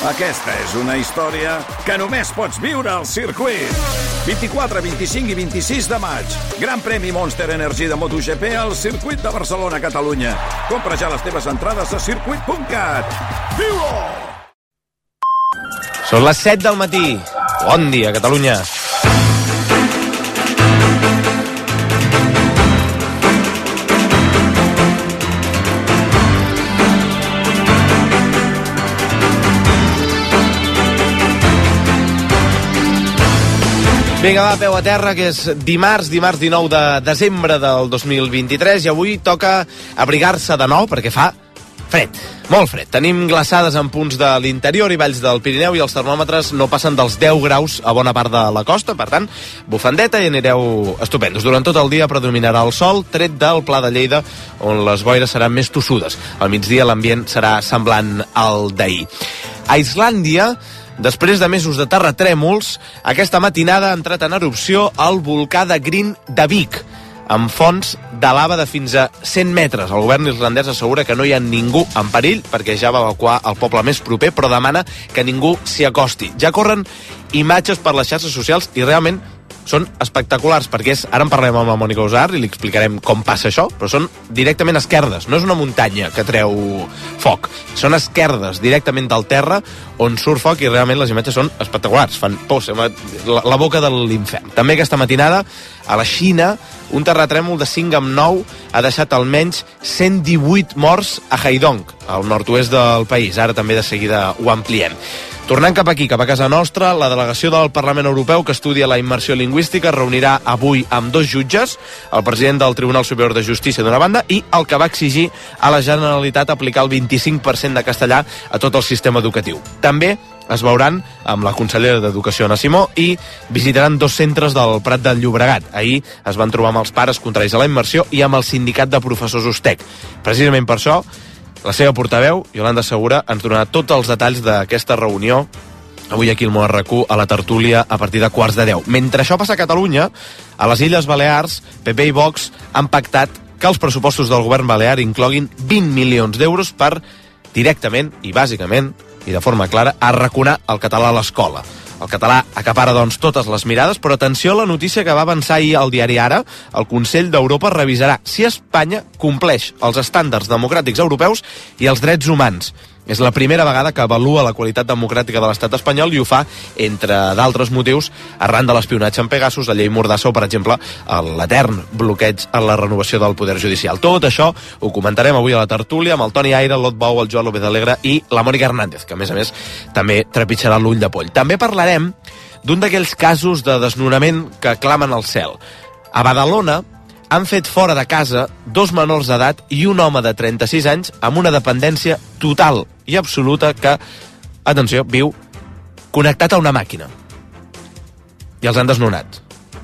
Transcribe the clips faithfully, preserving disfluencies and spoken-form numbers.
Aquesta és una història que només pots viure al circuit. vint-i-quatre, vint-i-cinc i vint-i-sis de maig. Gran premi Monster Energy de MotoGP al circuit de Barcelona, Catalunya. Compra ja les teves entrades a circuit punt cat. Viu-ho! Són les set del matí. Bon dia, Catalunya. Vinga, va, peu a terra, que és dimarts, dimarts dinou de desembre del dos mil vint-i-tres, i avui toca abrigar-se de nou perquè fa fred, molt fred. Tenim glaçades en punts de l'interior i valls del Pirineu i els termòmetres no passen dels deu graus a bona part de la costa, per tant, bufandeta i anireu estupendos. Durant tot el dia predominarà el sol, tret del Pla de Lleida, on les boires seran més tossudes. Al migdia l'ambient serà semblant al d'ahir. A Islàndia, després de mesos de terratrèmols, aquesta matinada ha entrat en erupció el volcà de Grindavik, amb fonts de lava de fins a cent metres. El govern islandès assegura que no hi ha ningú en perill perquè ja va evacuar el poble més proper, però demana que ningú s'hi acosti. Ja corren imatges per les xarxes socials i realment són espectaculars, perquè és, ara en parlem amb la Mònica Usar i li explicarem com passa això, però són directament esquerdes, no és una muntanya que treu foc, són esquerdes directament del terra on surt foc i realment les imatges són espectaculars, fan por, sembla la, la boca de l'infern. També aquesta matinada a la Xina un terratrèmol de cinc coma nou ha deixat almenys cent divuit morts a Haidong, al nord-oest del país. Ara també de seguida ho ampliem. Tornant cap aquí, cap a casa nostra, la delegació del Parlament Europeu que estudia la immersió lingüística es reunirà avui amb dos jutges, el president del Tribunal Superior de Justícia d'una banda i el que va exigir a la Generalitat aplicar el vint-i-cinc per cent de castellà a tot el sistema educatiu. També es veuran amb la consellera d'Educació, Anna Simó, i visitaran dos centres del Prat del Llobregat. Ahir es van trobar amb els pares contraris a la immersió i amb el sindicat de professors USTEC. Precisament per això, la seva portaveu, Yolanda Segura, ens donarà tots els detalls d'aquesta reunió avui aquí al Món R Q a la tertúlia a partir de quarts de deu. Mentre això passa a Catalunya, a les Illes Balears, P P i Vox han pactat que els pressupostos del govern balear incloguin vint milions d'euros per directament i bàsicament i de forma clara arraconar el català a l'escola. El català acapara, doncs, totes les mirades, però atenció a la notícia que va avançar ahir al diari Ara. El Consell d'Europa revisarà si Espanya compleix els estàndards democràtics europeus i els drets humans. És la primera vegada que avalua la qualitat democràtica de l'estat espanyol i ho fa, entre d'altres motius, arran de l'espionatge en Pegasus, la llei Mordassa o, per exemple, l'etern bloqueig en la renovació del poder judicial. Tot això ho comentarem avui a la tertúlia amb el Toni Aire, l'Ot Bou, el Joan López Alegre i la Mònica Hernández, que a més a més també trepitjarà l'ull de poll. També parlarem d'un d'aquells casos de desnonament que clamen al cel. A Badalona han fet fora de casa dos menors d'edat i un home de trenta-sis anys amb una dependència total i absoluta que, atenció, viu connectat a una màquina. I els han desnonat.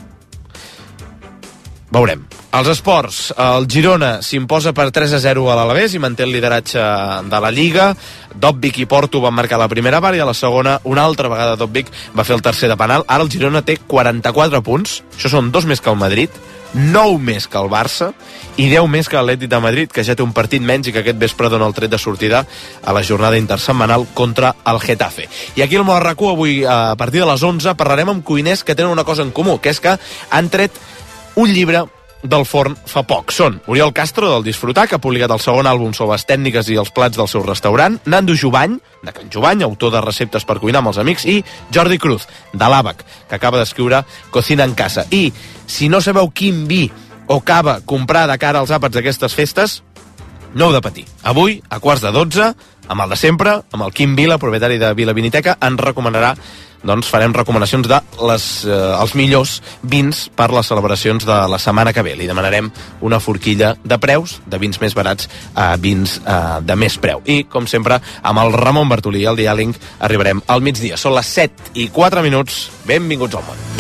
Veurem. Els esports. El Girona s'imposa per tres a zero a l'Alavés i manté el lideratge de la Lliga. Dòbvic i Porto van marcar la primera part i a la segona, una altra vegada Dòbvic va fer el tercer de penal. Ara el Girona té quaranta-quatre punts. Això són dos més que el Madrid, nou més que el Barça i deu més que l'Atlètic de Madrid, que ja té un partit menys i que aquest vespre dona el tret de sortida a la jornada intersetmanal contra el Getafe. I aquí al Món R Q avui a partir de les onze parlarem amb cuiners que tenen una cosa en comú, que és que han tret un llibre del forn fa poc. Són Oriol Castro, del Disfrutar, que ha publicat el segon àlbum sobre les tècniques i els plats del seu restaurant, Nando Jubany, de Can Jubany, autor de receptes per cuinar amb els amics, i Jordi Cruz, de l'Àbac, que acaba d'escriure Cocina en casa. I si no sabeu quin vi o cava comprar de cara als àpats d'aquestes festes, no heu de patir. Avui, a quarts de dotze, amb el de sempre, amb el Quim Vila, propietari de Vila Viniteca, ens recomanarà, doncs farem recomanacions de les, eh, els millors vins per les celebracions de la setmana que ve. Li demanarem una forquilla de preus, de vins més barats a vins eh, de més preu. I, com sempre, amb el Ramon Bartolí i el Diàling arribarem al migdia. Són les set i quatre minuts. Benvinguts al món.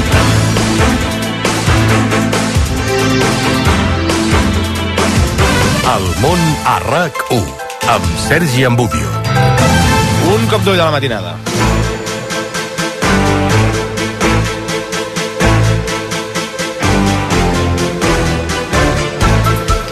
El món a RAC u, amb Sergi Ambubio. Un cop d'ull de la matinada.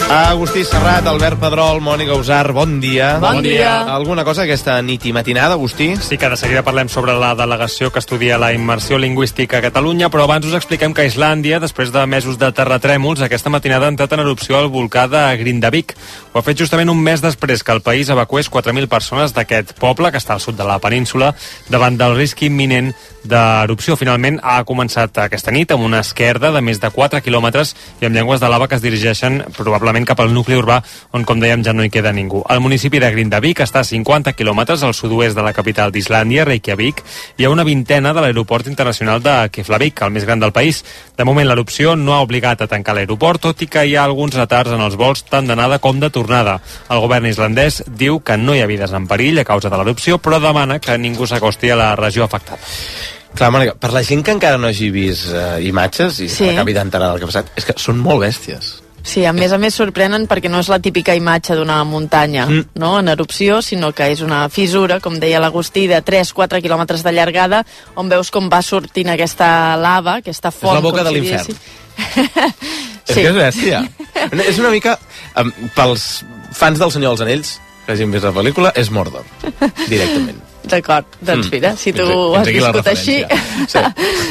Agustí Serrat, Albert Pedrol, Mònica Usar, bon dia. Bon dia. Alguna cosa aquesta nit i matinada, Agustí? Sí, que de seguida parlem sobre la delegació que estudia la immersió lingüística a Catalunya, però abans us expliquem que a Islàndia, després de mesos de terratrèmols, aquesta matinada ha entrat en erupció el volcà de Grindavik. Ho ha fet justament un mes després que el país evacués quatre mil persones d'aquest poble, que està al sud de la península, davant del risc imminent d'erupció. Finalment ha començat aquesta nit amb una esquerda de més de quatre quilòmetres i amb llengües de lava que es dirigeixen probablement cap al nucli urbà, on, com dèiem, ja no hi queda ningú. El municipi de Grindavik està a cinquanta quilòmetres al sud-oest de la capital d'Islàndia, Reykjavik, i a una vintena de l'aeroport internacional de Keflavik, el més gran del país. De moment, l'erupció no ha obligat a tancar l'aeroport, tot i que hi ha alguns retards en els vols tant d'anada com de tornada. El govern islandès diu que no hi ha vides en perill a causa de l'erupció, però demana que ningú s'acosti a la regió afectada. Clar, Mònica, per la gent que encara no hagi vist uh, imatges i sí. acabi d'enterar del que ha passat, és que són molt bèsties. Sí, a més a més sorprenen perquè no és la típica imatge d'una muntanya, mm. no?, en erupció, sinó que és una fissura, com deia l'Agustí, de tres a quatre quilòmetres de llargada, on veus com va sortint aquesta lava, aquesta font. És la boca de si l'infern. sí. És que és bèstia. És una mica, um, pels fans del Senyor dels Anells, que hagin vist la pel·lícula, és Mordor, directament. D'acord, doncs mira, si tu ho has viscut així. Sí.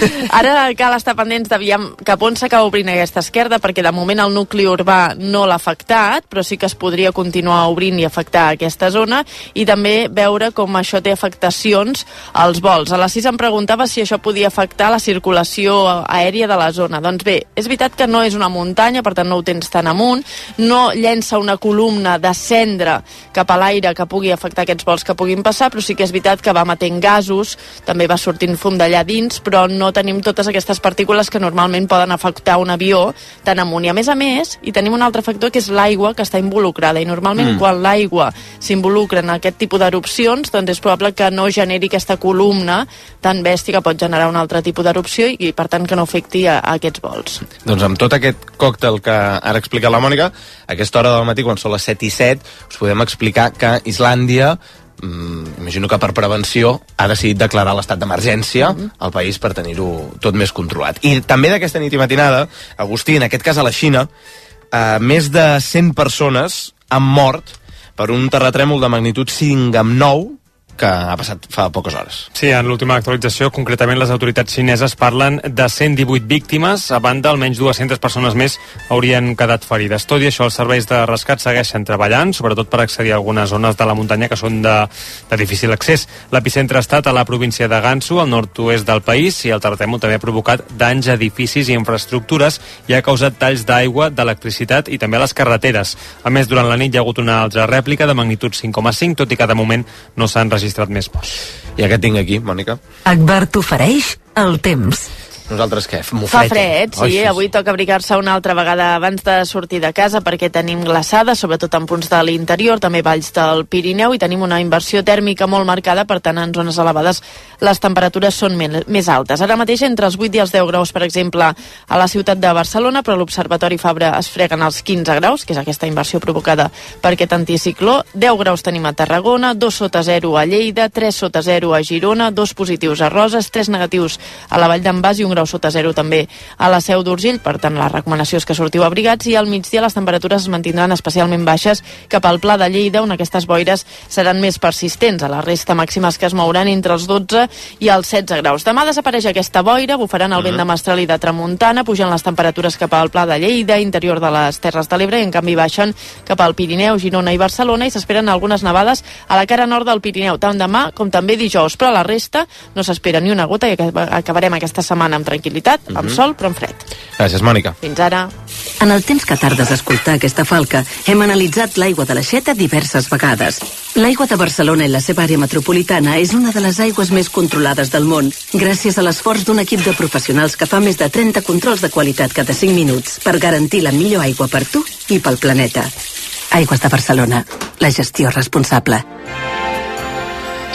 Ara cal estar pendents d'aviam cap on s'acaba obrint aquesta esquerda, perquè de moment el nucli urbà no l'ha afectat, però sí que es podria continuar obrint i afectar aquesta zona, i també veure com això té afectacions als vols. A les sis em preguntava si això podia afectar la circulació aèria de la zona. Doncs bé, és veritat que no és una muntanya, per tant no ho tens tan amunt, no llença una columna de cendra cap a l'aire que pugui afectar aquests vols que puguin passar, però sí que és veritat que va matent gasos, també va sortint fum d'allà dins, però no tenim totes aquestes partícules que normalment poden afectar un avió tan amunt. I a més a més, hi tenim un altre factor que és l'aigua que està involucrada, i normalment mm. quan l'aigua s'involucra en aquest tipus d'erupcions, doncs és probable que no generi aquesta columna tan bèstia que pot generar un altre tipus d'erupció i per tant que no afecti a, a aquests vols. Doncs amb tot aquest còctel que ara explica la Mònica, a aquesta hora del matí, quan són les set i set, us podem explicar que Islàndia, Mm, imagino que per prevenció ha decidit declarar l'estat d'emergència mm-hmm. al país per tenir-ho tot més controlat. I també d'aquesta nit i matinada, Agustí, en aquest cas a la Xina, eh, més de cent persones han mort per un terratrèmol de magnitud cinc amb nou que ha passat fa poques hores. Sí, en l'última actualització, concretament les autoritats xineses parlen de cent divuit víctimes, a banda almenys dues-centes persones més haurien quedat ferides. Tot i això, els serveis de rescat segueixen treballant, sobretot per accedir a algunes zones de la muntanya que són de, de difícil accés. L'epicentre ha estat a la província de Gansu, al nord-oest del país, i el terratrèmol també ha provocat danys a edificis i infraestructures i ha causat talls d'aigua, d'electricitat i també a les carreteres. A més, durant la nit hi ha hagut una altra rèplica de magnitud cinc coma cinc, tot i que de moment no s'han registrat més morts. I aquest tinc aquí, Mònica. Agbar t'ofereix el temps. Nosaltres què? Fa fred, sí. Oixes. Avui toca abrigar-se una altra vegada abans de sortir de casa perquè tenim glaçada, sobretot en punts de l'interior, també valls del Pirineu, i tenim una inversió tèrmica molt marcada, per tant, en zones elevades les temperatures són més altes. Ara mateix entre els vuit i els deu graus, per exemple, a la ciutat de Barcelona, però a l'Observatori Fabra es freguen els quinze graus, que és aquesta inversió provocada per aquest anticicló. deu graus tenim a Tarragona, dos sota zero a Lleida, tres sota zero a Girona, dos positius a Roses, tres negatius a la Vall d'en Bas i un grau sota zero també a la Seu d'Urgell. Per tant, la recomanació és que sortiu abrigats, i al migdia les temperatures es mantindran especialment baixes cap al Pla de Lleida, on aquestes boires seran més persistents. A la resta màximes que es mouran entre els dotze i els setze graus. Demà desapareix aquesta boira, bufaran el vent de mestral i de tramuntana, pugen les temperatures cap al Pla de Lleida, interior de les Terres de l'Ebre, i en canvi baixen cap al Pirineu, Girona i Barcelona, i s'esperen algunes nevades a la cara nord del Pirineu, tant demà com també dijous, però a la resta no s'espera ni una gota, i acabarem aquesta setmana amb tranquil·litat, amb mm-hmm. sol, però amb fred. Gràcies, Mònica. Fins ara. En el temps que tardes a escoltar aquesta falca, hem analitzat l'aigua de l'Aixeta diverses vegades. L'aigua de Barcelona i la seva àrea metropolitana és una de les aigües més controlades del món, gràcies a l'esforç d'un equip de professionals que fa més de trenta controls de qualitat cada cinc minuts per garantir la millor aigua per tu i pel planeta. Aigües de Barcelona, la gestió responsable.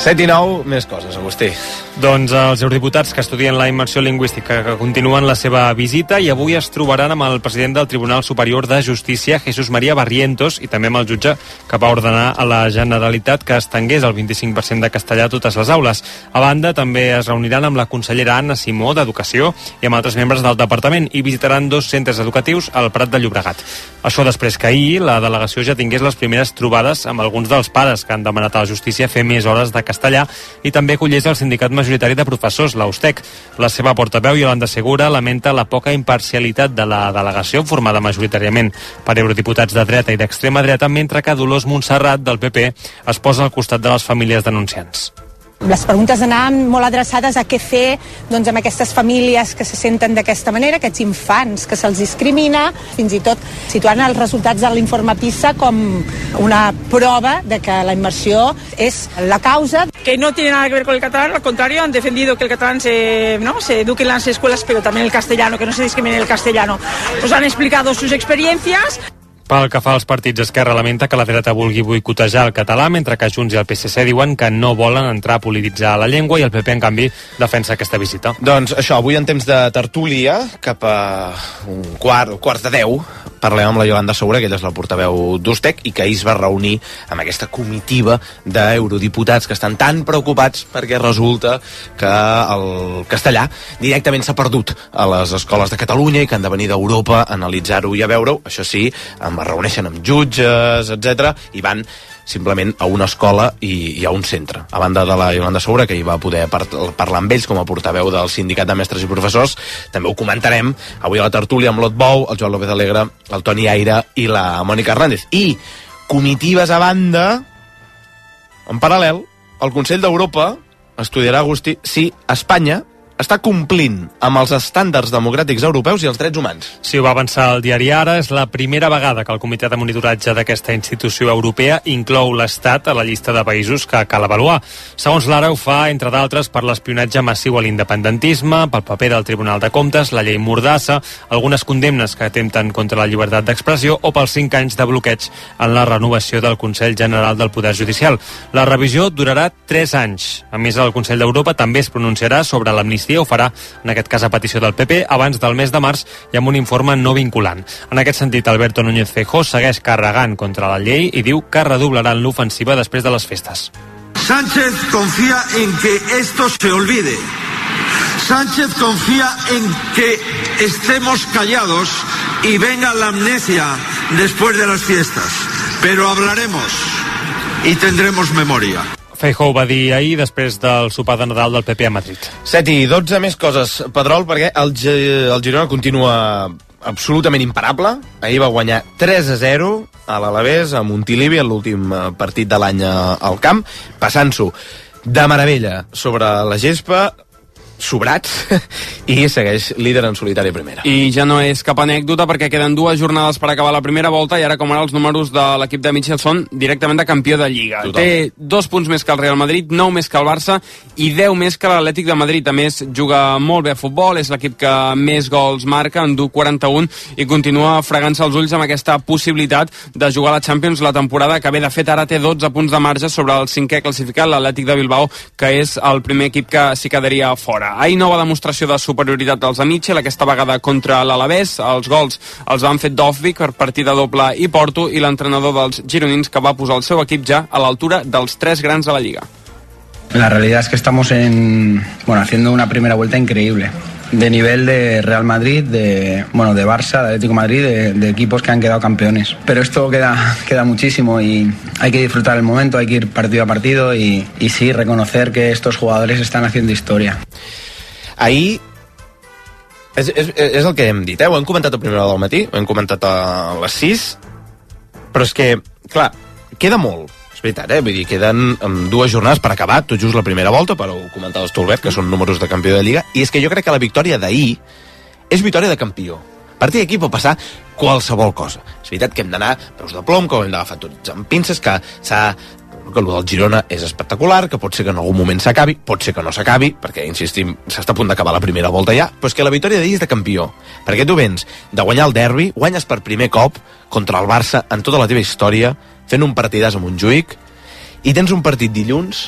set i nou, més coses, Agustí. Doncs els eurodiputats que estudien la immersió lingüística que continuen la seva visita i avui es trobaran amb el president del Tribunal Superior de Justícia, Jesús María Barrientos, i també amb el jutge que va ordenar a la Generalitat que estengués el vint-i-cinc per cent de castellà a totes les aules. A banda, també es reuniran amb la consellera Anna Simó, d'Educació, i amb altres membres del departament i visitaran dos centres educatius al Prat de Llobregat. Això després que ahir la delegació ja tingués les primeres trobades amb alguns dels pares que han demanat a la justícia fer més hores de castellà i també acollés el sindicat majoritari de professors, l'Austec. La seva portaveu, Yolanda Segura, lamenta la poca imparcialitat de la delegació formada majoritàriament per eurodiputats de dreta i d'extrema dreta, mentre que Dolors Montserrat, del P P, es posa al costat de les famílies denunciants. Les preguntes anaven molt adreçades a què fer doncs, amb aquestes famílies que se senten d'aquesta manera, aquests infants que se'ls discrimina, fins i tot situant els resultats de l'informe PISA com una prova de que la immersió és la causa. Que no tiene nada que ver con el catalán, al contrario, han defendido que el catalán se, ¿no? se eduque en las escuelas, pero también el castellano, que no se discrimine el castellano. Pues han explicado sus experiencias. Pel que fa als partits, Esquerra lamenta que la dreta vulgui boicotejar el català, mentre que Junts i el P S C diuen que no volen entrar a polititzar la llengua i el P P, en canvi, defensa aquesta visita. Doncs això, avui en temps de tertúlia, cap a un quart, quarts de deu, parlem amb la Yolanda Segura, que ella és la portaveu d'Ustec i que ahir es va reunir amb aquesta comitiva d'eurodiputats que estan tan preocupats perquè resulta que el castellà directament s'ha perdut a les escoles de Catalunya i que han de venir d'Europa a analitzar-ho i a veure-ho. Això sí, es reuneixen amb jutges, etcètera, i van simplement a una escola i, i a un centre. A banda de la Yolanda Segura, que hi va poder par parlar amb ells com a portaveu del Sindicat de Mestres i Professors, també ho comentarem avui a la tertúlia amb l'Ot Bou, el Joan López Alegre, el Toni Aire i la Mònica Hernández. I comitives a banda, en paral·lel, el Consell d'Europa estudiarà, Agustí, si Espanya està complint amb els estàndards democràtics europeus i els drets humans. Sí, ho va avançar el diari Ara. És la primera vegada que el comitè de monitoratge d'aquesta institució europea inclou l'Estat a la llista de països que cal avaluar. Segons l'Ara, ho fa, entre d'altres, per l'espionatge massiu a l'independentisme, pel paper del Tribunal de Comptes, la llei Mordassa, algunes condemnes que atempten contra la llibertat d'expressió o pels cinc anys de bloqueig en la renovació del Consell General del Poder Judicial. La revisió durarà tres anys. A més, el Consell d'Europa també es pronunciarà sobre l'amnistia, ho farà, en aquest cas a petició del P P, abans del mes de març i amb un informe no vinculant. En aquest sentit, Alberto Núñez Feijóo segueix carregant contra la llei i diu que redoblaran l'ofensiva després de les festes. Sánchez confía en que esto se olvide. Sánchez confía en que estemos callados y venga la amnesia después de las fiestas. Pero hablaremos y tendremos memoria. Feijóo va dir ahir després del sopar de Nadal del P P a Madrid. set i dotze més coses, Pedrol, perquè el, G el Girona continua absolutament imparable. Ahir va guanyar tres a zero a l'Alavés, a Montilivi, en l'últim partit de l'any al camp, passant-s'ho de meravella sobre la gespa, sobrats, i segueix líder en solitari a primera. I ja no és cap anècdota perquè queden dues jornades per acabar la primera volta i ara com ara els números de l'equip de Mitchell són directament de campió de Lliga. Total. Té dos punts més que el Real Madrid, nou més que el Barça i deu més que l'Atlètic de Madrid. A més, juga molt bé a futbol, és l'equip que més gols marca, en du quaranta-un i continua fregant-se els ulls amb aquesta possibilitat de jugar a la Champions la temporada que ve. De fet, ara té dotze punts de marge sobre el cinquè classificat, l'Atlètic de Bilbao, que és el primer equip que s'hi quedaria fora. Ahir nova demostració de superioritat dels de Mitchell, aquesta vegada contra l'Alavés. Els gols els van fer Dovvik per partida doble i Porto, i l'entrenador dels gironins que va posar el seu equip ja a l'altura dels tres grans de la Lliga. La realidad es que estamos en, bueno, haciendo una primera vuelta increíble. De nivel de Real Madrid, de, bueno, de Barça, de Atlético de Madrid, de, de equipos que han quedado campeones. Pero esto queda, queda muchísimo y hay que disfrutar el momento, hay que ir partido a partido y, y sí, reconocer que estos jugadores están haciendo historia. Ahir és, és, és el que hem dit, eh? Ho hem comentat a primera hora del matí, ho hem comentat a les sis, però és que, clar, queda molt, és veritat, eh? Vull dir, queden um, dues jornades per acabar, tot just la primera volta, però ho comentaves tu, Albert, que són números de campió de Lliga, i és que jo crec que la victòria d'ahir és victòria de campió. A partir d'aquí pot passar qualsevol cosa. És veritat que hem d'anar peus de plom, que ho hem d'agafar tots amb pinces, que s'ha... que el del Girona és espectacular, que pot ser que en algun moment s'acabi, pot ser que no s'acabi, perquè, insistim, s'està a punt d'acabar la primera volta ja, però és que la victòria d'ahir és de campió, perquè tu vens de guanyar el derbi, guanyes per primer cop contra el Barça en tota la teva història, fent un partidàs a Montjuïc, i tens un partit dilluns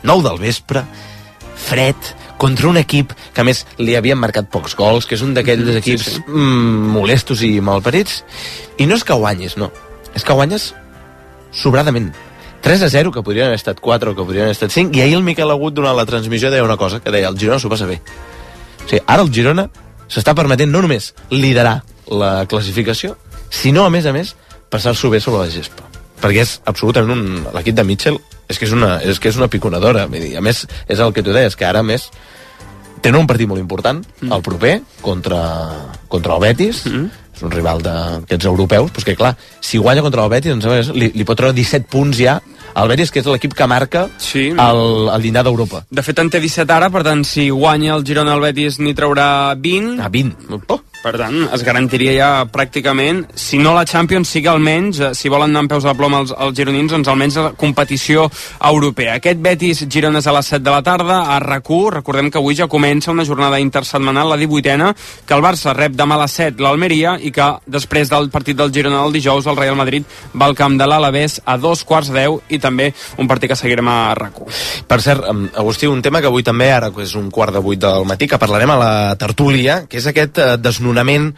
nou del vespre, fred, contra un equip que a més li havien marcat pocs gols, que és un d'aquells mm, equips sí, sí. Mm, molestos i malparits, i no és que guanyis, no, és que guanyes sobradament. tres a zero, que podrien haver estat quatre o que podrien haver estat cinc, i ahir el Miquel Agut durant la transmissió deia una cosa, que deia, el Girona s'ho passa bé. O sigui, ara el Girona s'està permetent no només liderar la classificació, sinó, a més a més, passar-s'ho bé sobre la gespa. Perquè és absolutament un... L'equip de Mitchell és que és una, és que és una piconadora. A més, és el que tu deies, que ara, a més, tenen un partit molt important, mm. el proper, contra, contra el Betis, mm. és un rival d'aquests europeus, però és que, clar, si guanya contra el Betis, doncs, li, li pot treure disset punts ja el Betis, que és l'equip que marca sí. el, el llindar d'Europa. De fet, en té disset ara, per tant, si guanya el Girona el Betis, n'hi traurà vint. Ah, vint. Oh. Per tant, es garantiria ja pràcticament, si no la Champions, sí que almenys, si volen anar amb peus de plom els, els gironins, doncs almenys la competició europea. Aquest Betis-Girona és a les set de la tarda, a RAC u. Recordem que avui ja comença una jornada intersetmanal, la divuitena, que el Barça rep demà a les set l'Almeria i que després del partit del Girona del dijous, el Real Madrid va al camp de l'Alavés a dos quarts de deu i també un partit que seguirem a RAC u. Per cert, Agustí, un tema que avui també, ara que és un quart de vuit del matí, que parlarem a la tertúlia, que és aquest eh, desnonament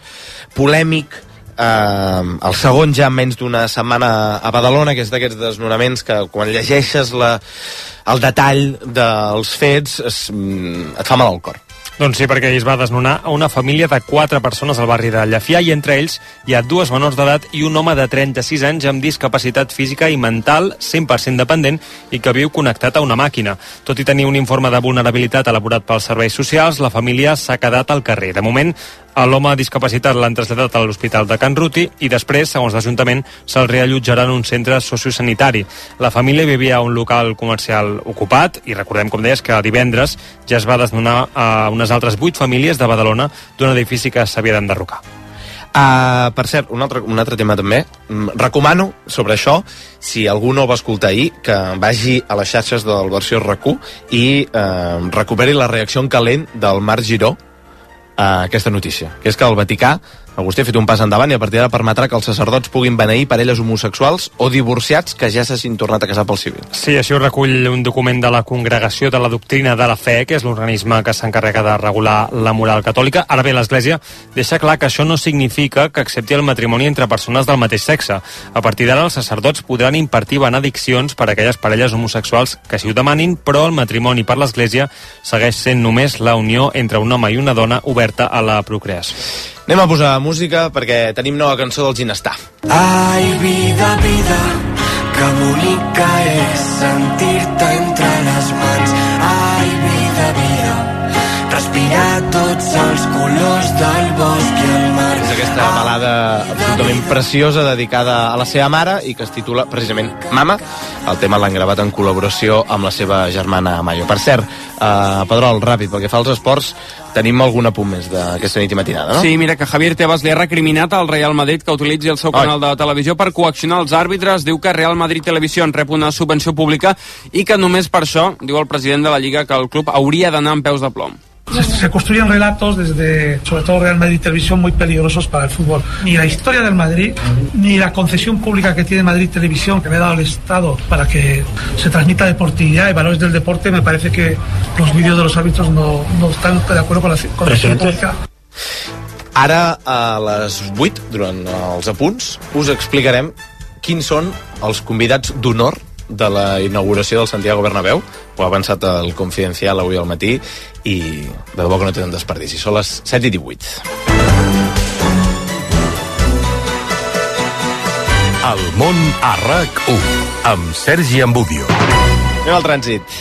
polèmic, eh, el segon ja en menys d'una setmana a Badalona, que és d'aquests desnonaments que quan llegeixes la, el detall dels fets es, et fa mal al cor. Doncs sí, perquè es va desnonar a una família de quatre persones al barri de Llafià i entre ells hi ha dues menors d'edat i un home de trenta-sis anys amb discapacitat física i mental cent per cent dependent i que viu connectat a una màquina. Tot i tenir un informe de vulnerabilitat elaborat pels serveis socials, la família s'ha quedat al carrer. De moment, l'home discapacitat l'han traslladat a l'Hospital de Can Ruti i després, segons l'Ajuntament, se'l reallotjarà en un centre sociosanitari. La família vivia a un local comercial ocupat i recordem, com deies, que divendres ja es va desnonar a unes altres vuit famílies de Badalona d'un edifici que s'havia d'enderrocar. Uh, per cert, un altre, un altre tema també. Recomano sobre això, si algú no va escoltar ahir, que vagi a les xarxes del versió RAC u i uh, recuperi la reacció en calent del Marc Giró a aquesta notícia, que és que el Vaticà, Agustí, ha fet un pas endavant i a partir d'ara permetrà que els sacerdots puguin beneir parelles homosexuals o divorciats que ja s'hagin tornat a casar pel civil. Sí, així ho recull un document de la Congregació de la Doctrina de la Fe, que és l'organisme que s'encarrega de regular la moral catòlica. Ara bé, l'Església deixa clar que això no significa que accepti el matrimoni entre persones del mateix sexe. A partir d'ara, els sacerdots podran impartir benediccions per a aquelles parelles homosexuals que s'hi ho demanin, però el matrimoni per l'Església segueix sent només la unió entre un home i una dona oberta a la procreació. Anem a posar música perquè tenim nova cançó del Ginestar. Ai, vida, vida, que bonica és sentir-te entre les mans. Ai, vida, vida, respirar tots els colors del bosc i el mar. És aquesta balada absolutament preciosa dedicada a la seva mare i que es titula precisament Mama. El tema l'han gravat en col·laboració amb la seva germana Mayo. Per cert, uh, Pedrol, ràpid, pel que fa als esports, tenim algun apunt més d'aquesta nit i matinada, no? Sí, mira, que Javier Tebas li ha recriminat al Real Madrid que utilitzi el seu canal de televisió per coaccionar els àrbitres. Diu que Real Madrid Televisió rep una subvenció pública i que només per això, diu el president de la Lliga, que el club hauria d'anar amb peus de plom. Se construyen relatos desde, sobre todo Real Madrid Televisión, muy peligrosos para el fútbol. Ni la historia del Madrid, ni la concesión pública que tiene Madrid Televisión, que le ha dado el Estado para que se transmita deportividad y valores del deporte, me parece que los vídeos de los árbitros no, no están de acuerdo con la concesión pública. Ara, a les vuit, durant els apunts, us explicarem quins són els convidats d'honor de la inauguració del Santiago Bernabéu. Ho ha avançat el Confidencial avui al matí i de debò que no tenen desperdici. Són les set i divuit. El món a RAC u amb Sergi Ambudio. Anem al trànsit.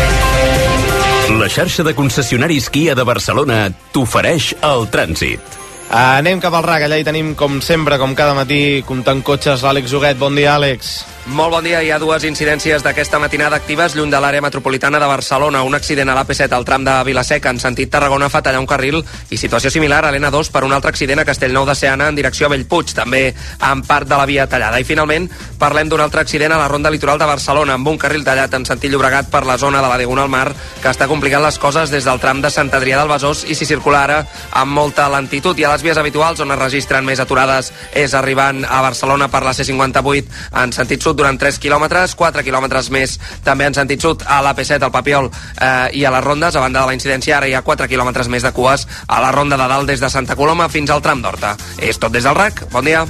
La xarxa de concessionaris Kia de Barcelona t'ofereix el trànsit. Anem cap al RAC, allà hi tenim, com sempre, com cada matí, comptant cotxes, l'Àlex Huguet. Bon dia, Àlex. Molt bon dia. Hi ha dues incidències d'aquesta matinada actives lluny de l'àrea metropolitana de Barcelona. Un accident a l'A P set al tram de Vilaseca en sentit Tarragona fa tallar un carril i situació similar a l'N dos per un altre accident a Castellnou de Seana en direcció a Bellpuig, també amb part de la via tallada. I finalment parlem d'un altre accident a la ronda litoral de Barcelona amb un carril tallat en sentit Llobregat per la zona de la Diagonal Mar que està complicant les coses des del tram de Sant Adrià del Besòs i s'hi circula ara amb molta lentitud. I a les vies habituals on es registren més aturades és arribant a Barcelona per la C cinquanta-vuit en sentit sud sud durant tres quilòmetres, quatre quilòmetres més també en sentit sud a l'A P set, al Papiol eh, i a les rondes. A banda de la incidència, ara hi ha quatre quilòmetres més de cues a la ronda de dalt des de Santa Coloma fins al tram d'Horta. És tot des del R A C. Bon dia.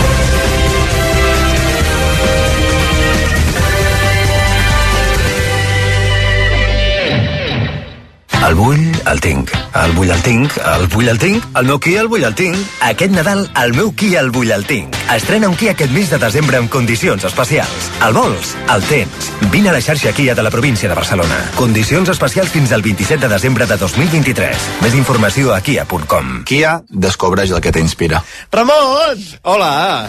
El vull, el tinc. El vull, el tinc. El vull, el tinc. El meu Kia el vull, el tinc. Aquest Nadal, el meu Kia el vull, el tinc. Estrena un Kia aquest mes de desembre amb condicions especials. El vols? El tens. Vine a la xarxa Kia de la província de Barcelona. Condicions especials fins al vint-i-set de desembre de dos mil vint-i-tres. Més informació a kia punt com. Kia, descobreix el que t'inspira. Ramon! Hola!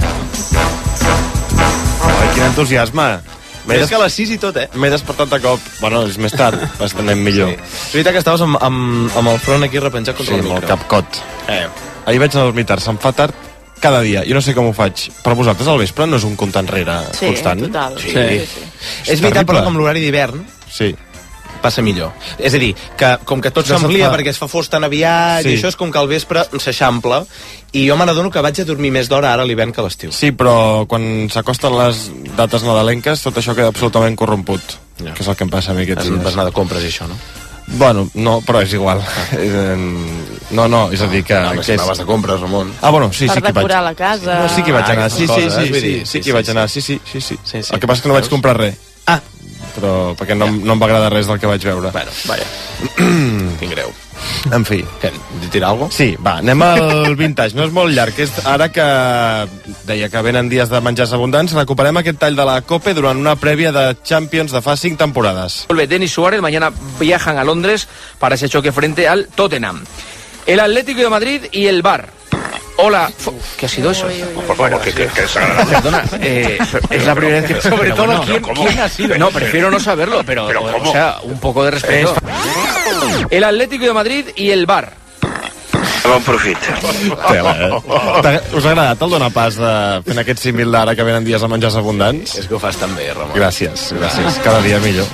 Ai, quin entusiasme. Més que a les sis i tot, eh? M'he despertat de cop. Bueno, és més tard, bastant millor. Sí. És veritat que estaves amb, amb, amb el front aquí repenjat contra sí, el micro. Sí, amb el capcot. Eh. Ahir vaig anar a dormir tard, se'm fa tard cada dia. Jo no sé com ho faig. Però vosaltres al vespre no és un compte enrere sí, constant? Total. Sí, sí. sí. És, és veritat, però com l'horari d'hivern... Sí. passa millor. És a dir, que com que tot s'amplia fa... perquè es fa fos tan aviat sí. i això és com que al vespre s'eixampla i jo me n'adono que vaig a dormir més d'hora ara a l'hivern que a l'estiu. Sí, però quan s'acosten les dates nadalenques tot això queda absolutament corromput, ja. que és el que em passa a mi aquests dies. Vas anar de compres i això, no? Bueno, no, però és igual. No, no, és a dir que... No, que és... vas de compres, Ramon. Ah, bueno, sí, per sí que vaig. decorar la casa... No, sí que vaig anar, sí, sí, sí, sí, sí, sí, que vaig anar, sí, sí, sí, sí. El que passa és que no vaig comprar res. Ah, però perquè no, no em va agradar res del que vaig veure. Bueno, vaja. Quin greu. En fi. Què, tirar alguna cosa? Sí, va, anem al vintage. No és molt llarg. És ara que deia que venen dies de menjars abundants, recuperem aquest tall de la COPE durant una prèvia de Champions de fa cinc temporades. Denis Suárez, mañana viajan a Londres para ese choque frente al Tottenham. El Atlético de Madrid y el Bar. Hola, ¿qué ha sido eso? Uy, uy, uy. Por favor, que, que, que es agradable. Perdona, eh, es la primera vez que... Sobre pero todo, bueno, ¿quién, ¿cómo? ¿quién ha sido? No, prefiero no saberlo, pero, pero o sea, un poco de respeto. Es... El Atlético de Madrid y el Bar. Bon profit. Eh? Us ha agradat el donar pas de fent aquest símil d'ara que venen dies a menjars abundants? És que ho fas tan bé, Ramon. Gràcies, gràcies. Cada dia millor.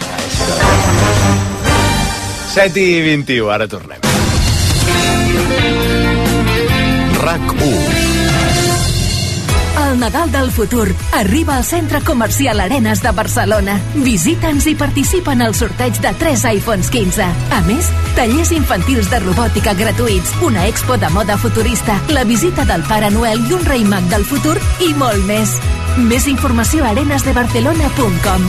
set i vint-i-u, ara tornem. R A C u. El Nadal del futur arriba al Centre Comercial Arenas de Barcelona. Visita'ns i participa en el sorteig de tres iPhones quinze. A més, tallers infantils de robòtica gratuïts, una expo de moda futurista, la visita del Pare Noel i un rei mag del futur i molt més. Més informació a arenas de barcelona punt com.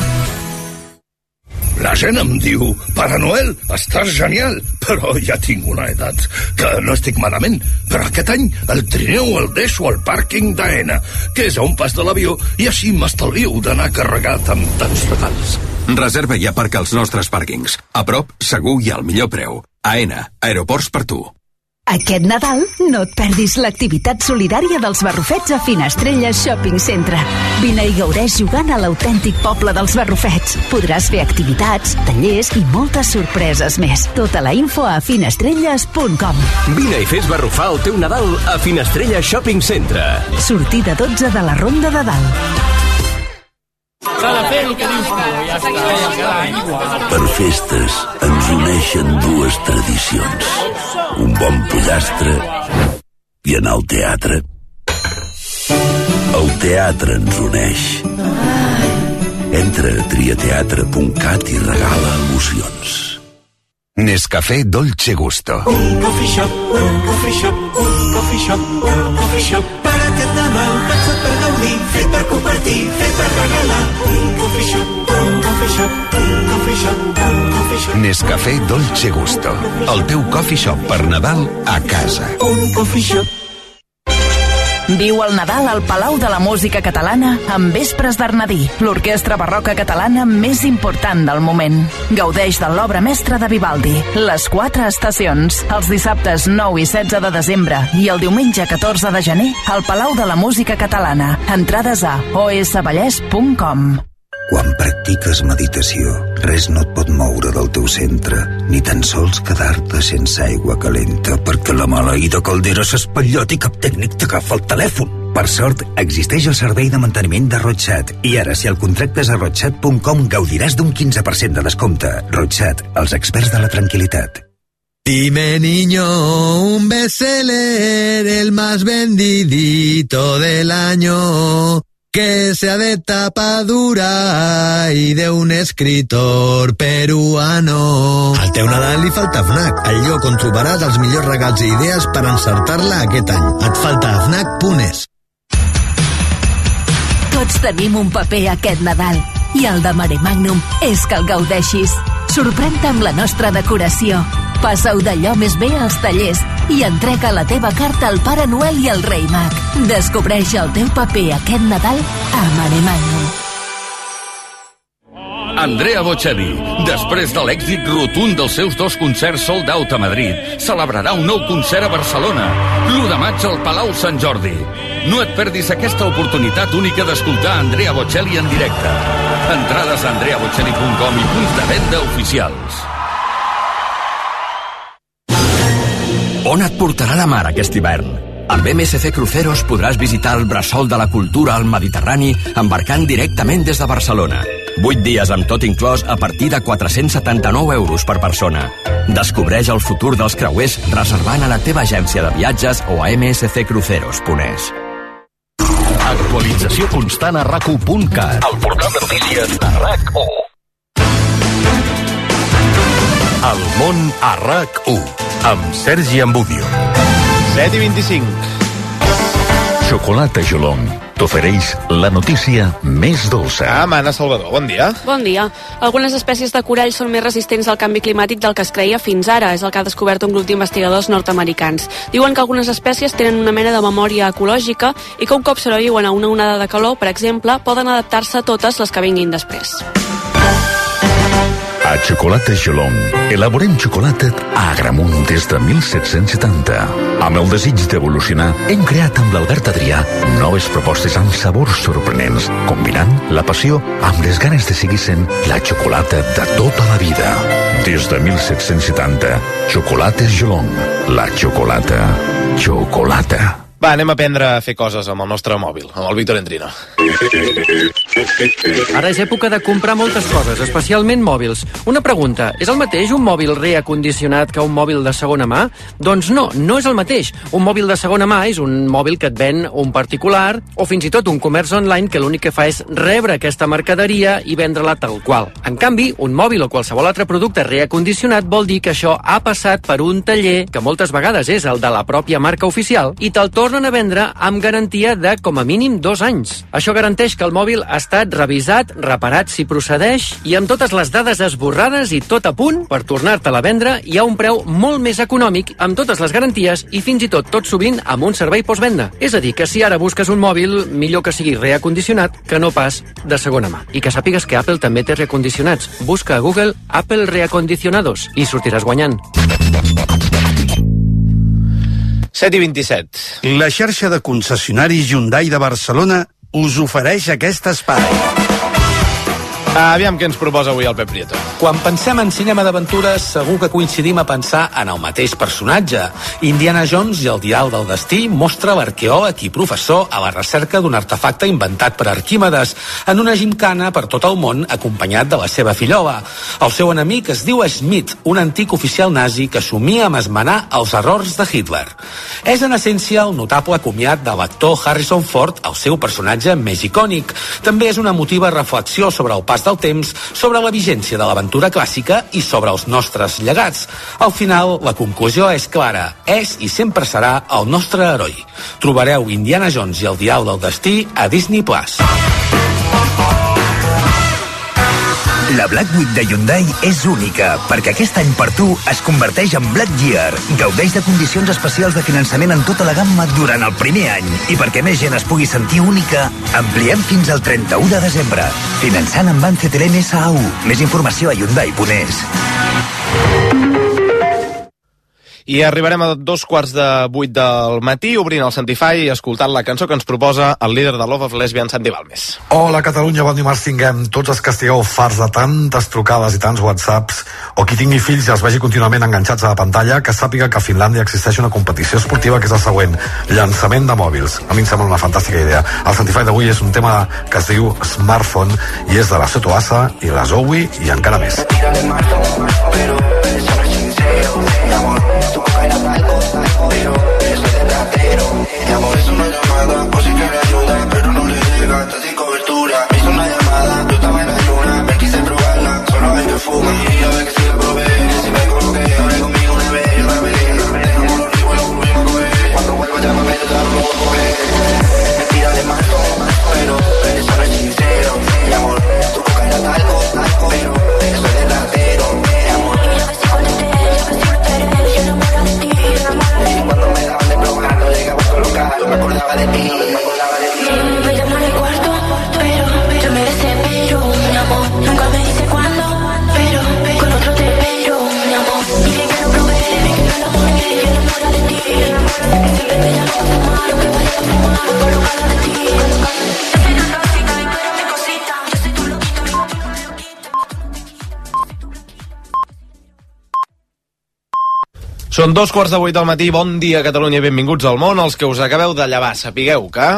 La gent em diu, Pare Noel, estàs genial, però ja tinc una edat, que no estic malament. Però aquest any el trineu el deixo al pàrquing d'Aena, que és a un pas de l'avió, i així m'estalvio d'anar carregat amb tants regals. Reserva i aparca als nostres pàrquings. A prop, segur i al millor preu. Aena, aeroports per tu. Aquest Nadal no et perdis l'activitat solidària dels Barrufets a Finestrella Shopping Centre. Vine i gaudeix jugant a l'autèntic poble dels Barrufets. Podràs fer activitats, tallers i moltes sorpreses més. Tota la info a finestrelles punt com. Vine i fes barrufar el teu Nadal a Finestrella Shopping Centre. Sortida dotze de la Ronda de Dalt. S'ha de fer el que dius tu, ja està. Per festes ens uneixen dues tradicions. Un bon pollastre i anar al teatre. El teatre ens uneix. Entra a triateatre punt cat i regala emocions. Nescafé Dolce Gusto. Un coffee shop, un coffee shop, un coffee shop, un coffee shop. Per aquest Nadal, pensat per gaudir, fet per compartir, fet per regalar. Un coffee shop, un coffee shop, un coffee shop, un coffee shop. Nescafé Dolce Gusto. El teu coffee shop per Nadal a casa. Un coffee shop. Viu el Nadal al Palau de la Música Catalana amb Vespres d'Arnadí, l'orquestra barroca catalana més important del moment. Gaudeix de l'obra mestra de Vivaldi, Les Quatre Estacions, els dissabtes nou i setze de desembre i el diumenge catorze de gener al Palau de la Música Catalana. Entrades a o s vallès punt com. Quan practiques meditació, res no et pot moure del teu centre, ni tan sols quedar-te sense aigua calenta, perquè la maleïda caldera s'espatllot i cap tècnic t'agafa el telèfon. Per sort, existeix el servei de manteniment de Rotxat, i ara, si el contractes a rotxat punt com, gaudiràs d'un quinze per cent de descompte. Rotxat, els experts de la tranquil·litat. Dime niño, un bestseller, el más vendidito del año. que sea de tapadura y de un escritor peruano. Al teu Nadal li falta FNAC, el lloc on trobaràs els millors regals i idees per encertar-la aquest any. Et falta fnac punt es. Tots tenim un paper aquest Nadal i el de Mare Magnum és que el gaudeixis. Sorprèn-te amb la nostra decoració. Passa-ho d'allò més bé als tallers i entrega la teva carta al Pare Noel i al Rei Mag. Descobreix el teu paper aquest Nadal a Mare Magnum. Andrea Bocelli, després de l'èxit rotund dels seus dos concerts sold out a Madrid, celebrarà un nou concert a Barcelona, l'u de maig al Palau Sant Jordi. No et perdis aquesta oportunitat única d'escoltar Andrea Bocelli en directe. Entrades a andrea bocelli punt com i punts de venda oficials. On et portarà la mar aquest hivern? Amb M S C Cruceros podràs visitar el bressol de la cultura al Mediterrani embarcant directament des de Barcelona. vuit dies amb tot inclòs a partir de quatre-cents setanta-nou euros per persona. Descobreix el futur dels creuers reservant a la teva agència de viatges o a m s c cruceros punt es. Actualització constant a rac u punt cat. El portal de notícies de RAC u. El món a RAC u amb Sergi Ambudio. set i vint-i-cinc. Xocolata Jolong t'ofereix la notícia més dolça. Ah, Mana Salvador, bon dia. Bon dia. Algunes espècies de corall són més resistents al canvi climàtic del que es creia fins ara. És el que ha descobert un grup d'investigadors nord-americans. Diuen que algunes espècies tenen una mena de memòria ecològica i que un cop sobreviuen a una onada de calor, per exemple, poden adaptar-se a totes les que vinguin després. A Xocolata Jolong elaborem xocolata a Agramunt des de mil set-cents setanta. Amb el desig d'evolucionar, hem creat amb l'Albert Adrià noves propostes amb sabors sorprenents, combinant la passió amb les ganes de seguir sent la xocolata de tota la vida. Des de mil set-cents setanta, Xocolates Jolong. La xocolata. Xocolata. Va, anem a aprendre a fer coses amb el nostre mòbil, amb el Víctor Endrino. Ara és època de comprar moltes coses, especialment mòbils. Una pregunta, és el mateix un mòbil reacondicionat que un mòbil de segona mà? Doncs no, no és el mateix. Un mòbil de segona mà és un mòbil que et ven un particular o fins i tot un comerç online que l'únic que fa és rebre aquesta mercaderia i vendre-la tal qual. En canvi, un mòbil o qualsevol altre producte reacondicionat vol dir que això ha passat per un taller, que moltes vegades és el de la pròpia marca oficial, i te'l tornen a vendre amb garantia de com a mínim dos anys. Això garanteix que el mòbil ha estat revisat, reparat si procedeix i amb totes les dades esborrades i tot a punt per tornar-te-la a vendre i a un preu molt més econòmic, amb totes les garanties i fins i tot tot sovint amb un servei postvenda. És a dir, que si ara busques un mòbil, millor que sigui reacondicionat que no pas de segona mà. I que sàpigues que Apple també té reacondicionats. Busca a Google Apple Reacondicionados i sortiràs guanyant. set i vint-i-set. La xarxa de concessionaris Hyundai de Barcelona us ofereix aquest espai. Aviam què ens proposa avui el Pep Prieto. Quan pensem en cinema d'aventures, segur que coincidim a pensar en el mateix personatge. Indiana Jones i el dial del destí mostra l'arqueòleg i professor a la recerca d'un artefacte inventat per Arquímedes en una gimcana per tot el món acompanyat de la seva fillola. El seu enemic es diu Schmidt, un antic oficial nazi que somia amb esmenar els errors de Hitler. És en essència el notable comiat de l'actor Harrison Ford, el seu personatge més icònic. També és una emotiva reflexió sobre el pas del temps, sobre la vigència de l'aventura clàssica i sobre els nostres llegats. Al final, la conclusió és clara. És i sempre serà el nostre heroi. Trobareu Indiana Jones i el dial del destí a Disney Plus. La Black Week de Hyundai és única, perquè aquest any per tu es converteix en Black Year. Gaudeix de condicions especials de finançament en tota la gamma durant el primer any. I perquè més gent es pugui sentir única, ampliem fins al trenta-u de desembre. Finançant amb Banc C T L M S A U. Més informació a hyundai punt es. I arribarem a dos quarts de vuit del matí, obrint el Santify i escoltant la cançó que ens proposa el líder de Love of Lesbian, Santi Balmes. Hola Catalunya, bon dimarts tinguem. Tots els que estigueu farts de tantes trucades i tants whatsapps, o qui tingui fills i els vegi contínuament enganxats a la pantalla, que sàpiga que a Finlàndia existeix una competició esportiva que és la següent: llançament de mòbils. A mi em sembla una fantàstica idea. El Santify d'avui és un tema que es diu Smartphone i és de la Soto Asa i la Zoe i encara més. Mi amor es una llamada, por si quiere ayuda, pero no le digas. Són dos quarts de vuit del matí, bon dia Catalunya i benvinguts al món. Els que us acabeu de llevar, sapigueu que...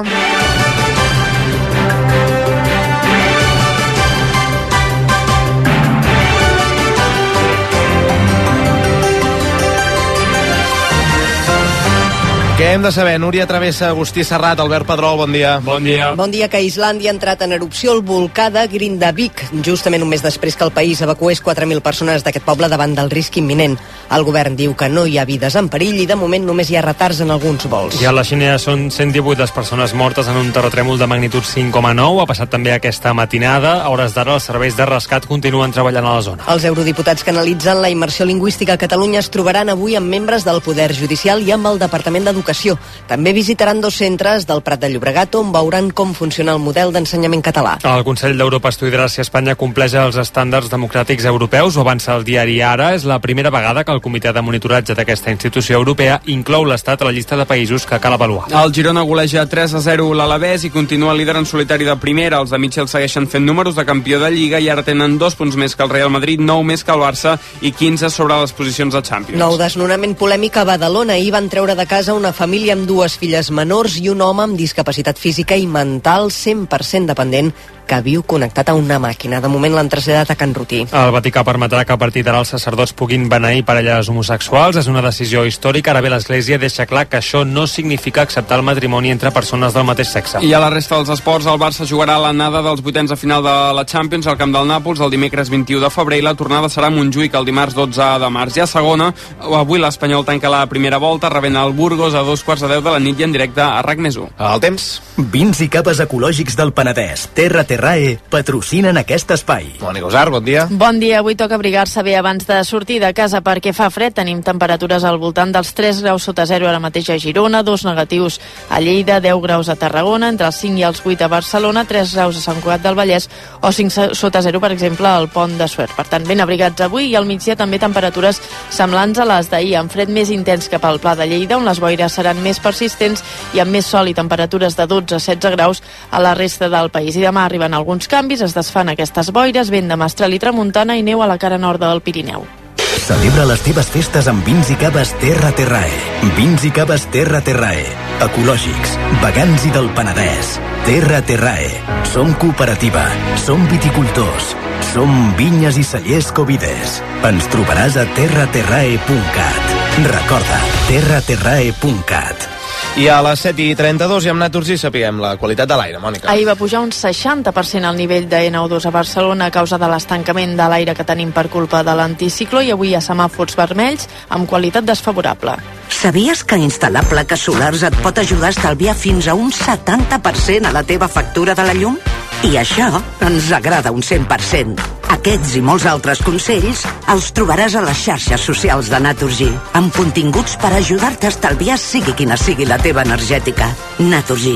Què hem de saber? Núria Travessa, Agustí Serrat, Albert Pedrol, bon dia. Bon dia. Bon dia, que a Islàndia ha entrat en erupció el volcà de Grindavik, justament un mes després que el país evacués quatre mil persones d'aquest poble davant del risc imminent. El govern diu que no hi ha vides en perill i de moment només hi ha retards en alguns vols. I a la Xina són cent divuit les persones mortes en un terratrèmol de magnitud cinc coma nou. Ha passat també aquesta matinada. A hores d'ara els serveis de rescat continuen treballant a la zona. Els eurodiputats que analitzen la immersió lingüística a Catalunya es trobaran avui amb membres del Poder Judicial i amb el Departament d'Educació. També visitaran dos centres del Prat de Llobregat on veuran com funciona el model d'ensenyament català. El Consell d'Europa estudiarà si Espanya compleix els estàndards democràtics europeus. Ho avança el diari Ara. És la primera vegada que el comitè de monitoratge d'aquesta institució europea inclou l'Estat a la llista de països que cal avaluar. El Girona goleja tres a zero l'Alavés i continua líder en solitari de primera. Els de Mitchell segueixen fent números de campió de Lliga i ara tenen dos punts més que el Real Madrid, nou més que el Barça i quinze sobre les posicions de Champions. Nou desnonament polèmic a Badalona. Ahir van treure de casa una família amb dues filles menors i un home amb discapacitat física i mental cent per cent dependent que viu connectat a una màquina. De moment l'han traslladat a Can Rutí. El Vaticà permetrà que a partir d'ara els sacerdots puguin beneir parelles homosexuals. És una decisió històrica. Ara bé, l'Església deixa clar que això no significa acceptar el matrimoni entre persones del mateix sexe. I a la resta dels esports, el Barça jugarà l'anada dels vuitens de final de la Champions al camp del Nàpols el dimecres vint-i-u de febrer i la tornada serà a Montjuïc el dimarts dotze de març. I a segona, avui l'Espanyol tanca la primera volta rebent el Burgos a dos quarts de deu de la nit i en directe a RAC més u. El temps. Vins i capes ecològics del Penedès, Terra Terrae, patrocinen aquest espai. Mònica Usar, bon dia. Bon dia, avui toca abrigar-se bé abans de sortir de casa perquè fa fred. Tenim temperatures al voltant dels tres graus sota zero ara mateix a Girona, dos negatius a Lleida, deu graus a Tarragona, entre els cinc i els vuit a Barcelona, tres graus a Sant Cugat del Vallès o cinc sota zero, per exemple, al Pont de Suert. Per tant, ben abrigats avui i al migdia també temperatures semblants a les d'ahir, amb fred més intens cap al Pla de Lleida, on les boires seran més persistents i amb més sol i temperatures de dotze a setze graus a la resta del país. I demà arriben alguns canvis, es desfan aquestes boires, vent de mestral i tramuntana i neu a la cara nord del Pirineu. Celebra les teves festes amb vins i caves Terra Terrae. Vins i caves Terra Terrae. Ecològics, vegans i del Penedès. Terra Terrae. Som cooperativa. Som viticultors. Som vinyes i cellers Covides. Ens trobaràs a terra terrae punt cat. Recorda, terra terrae punt cat. I a les set i trenta-dos i amb Naturgy sapiguem la qualitat de l'aire, Mònica. Ahir va pujar un seixanta per cent el nivell de N O dos a Barcelona a causa de l'estancament de l'aire que tenim per culpa de l'anticicló i avui hi ha semàfors vermells amb qualitat desfavorable. Sabies que instal·lar plaques solars et pot ajudar a estalviar fins a un setanta per cent a la teva factura de la llum? I això ens agrada un cent per cent. Aquests i molts altres consells els trobaràs a les xarxes socials de Naturgy, amb continguts per ajudar-te a estalviar sigui quina sigui la teva energètica. Naturgy.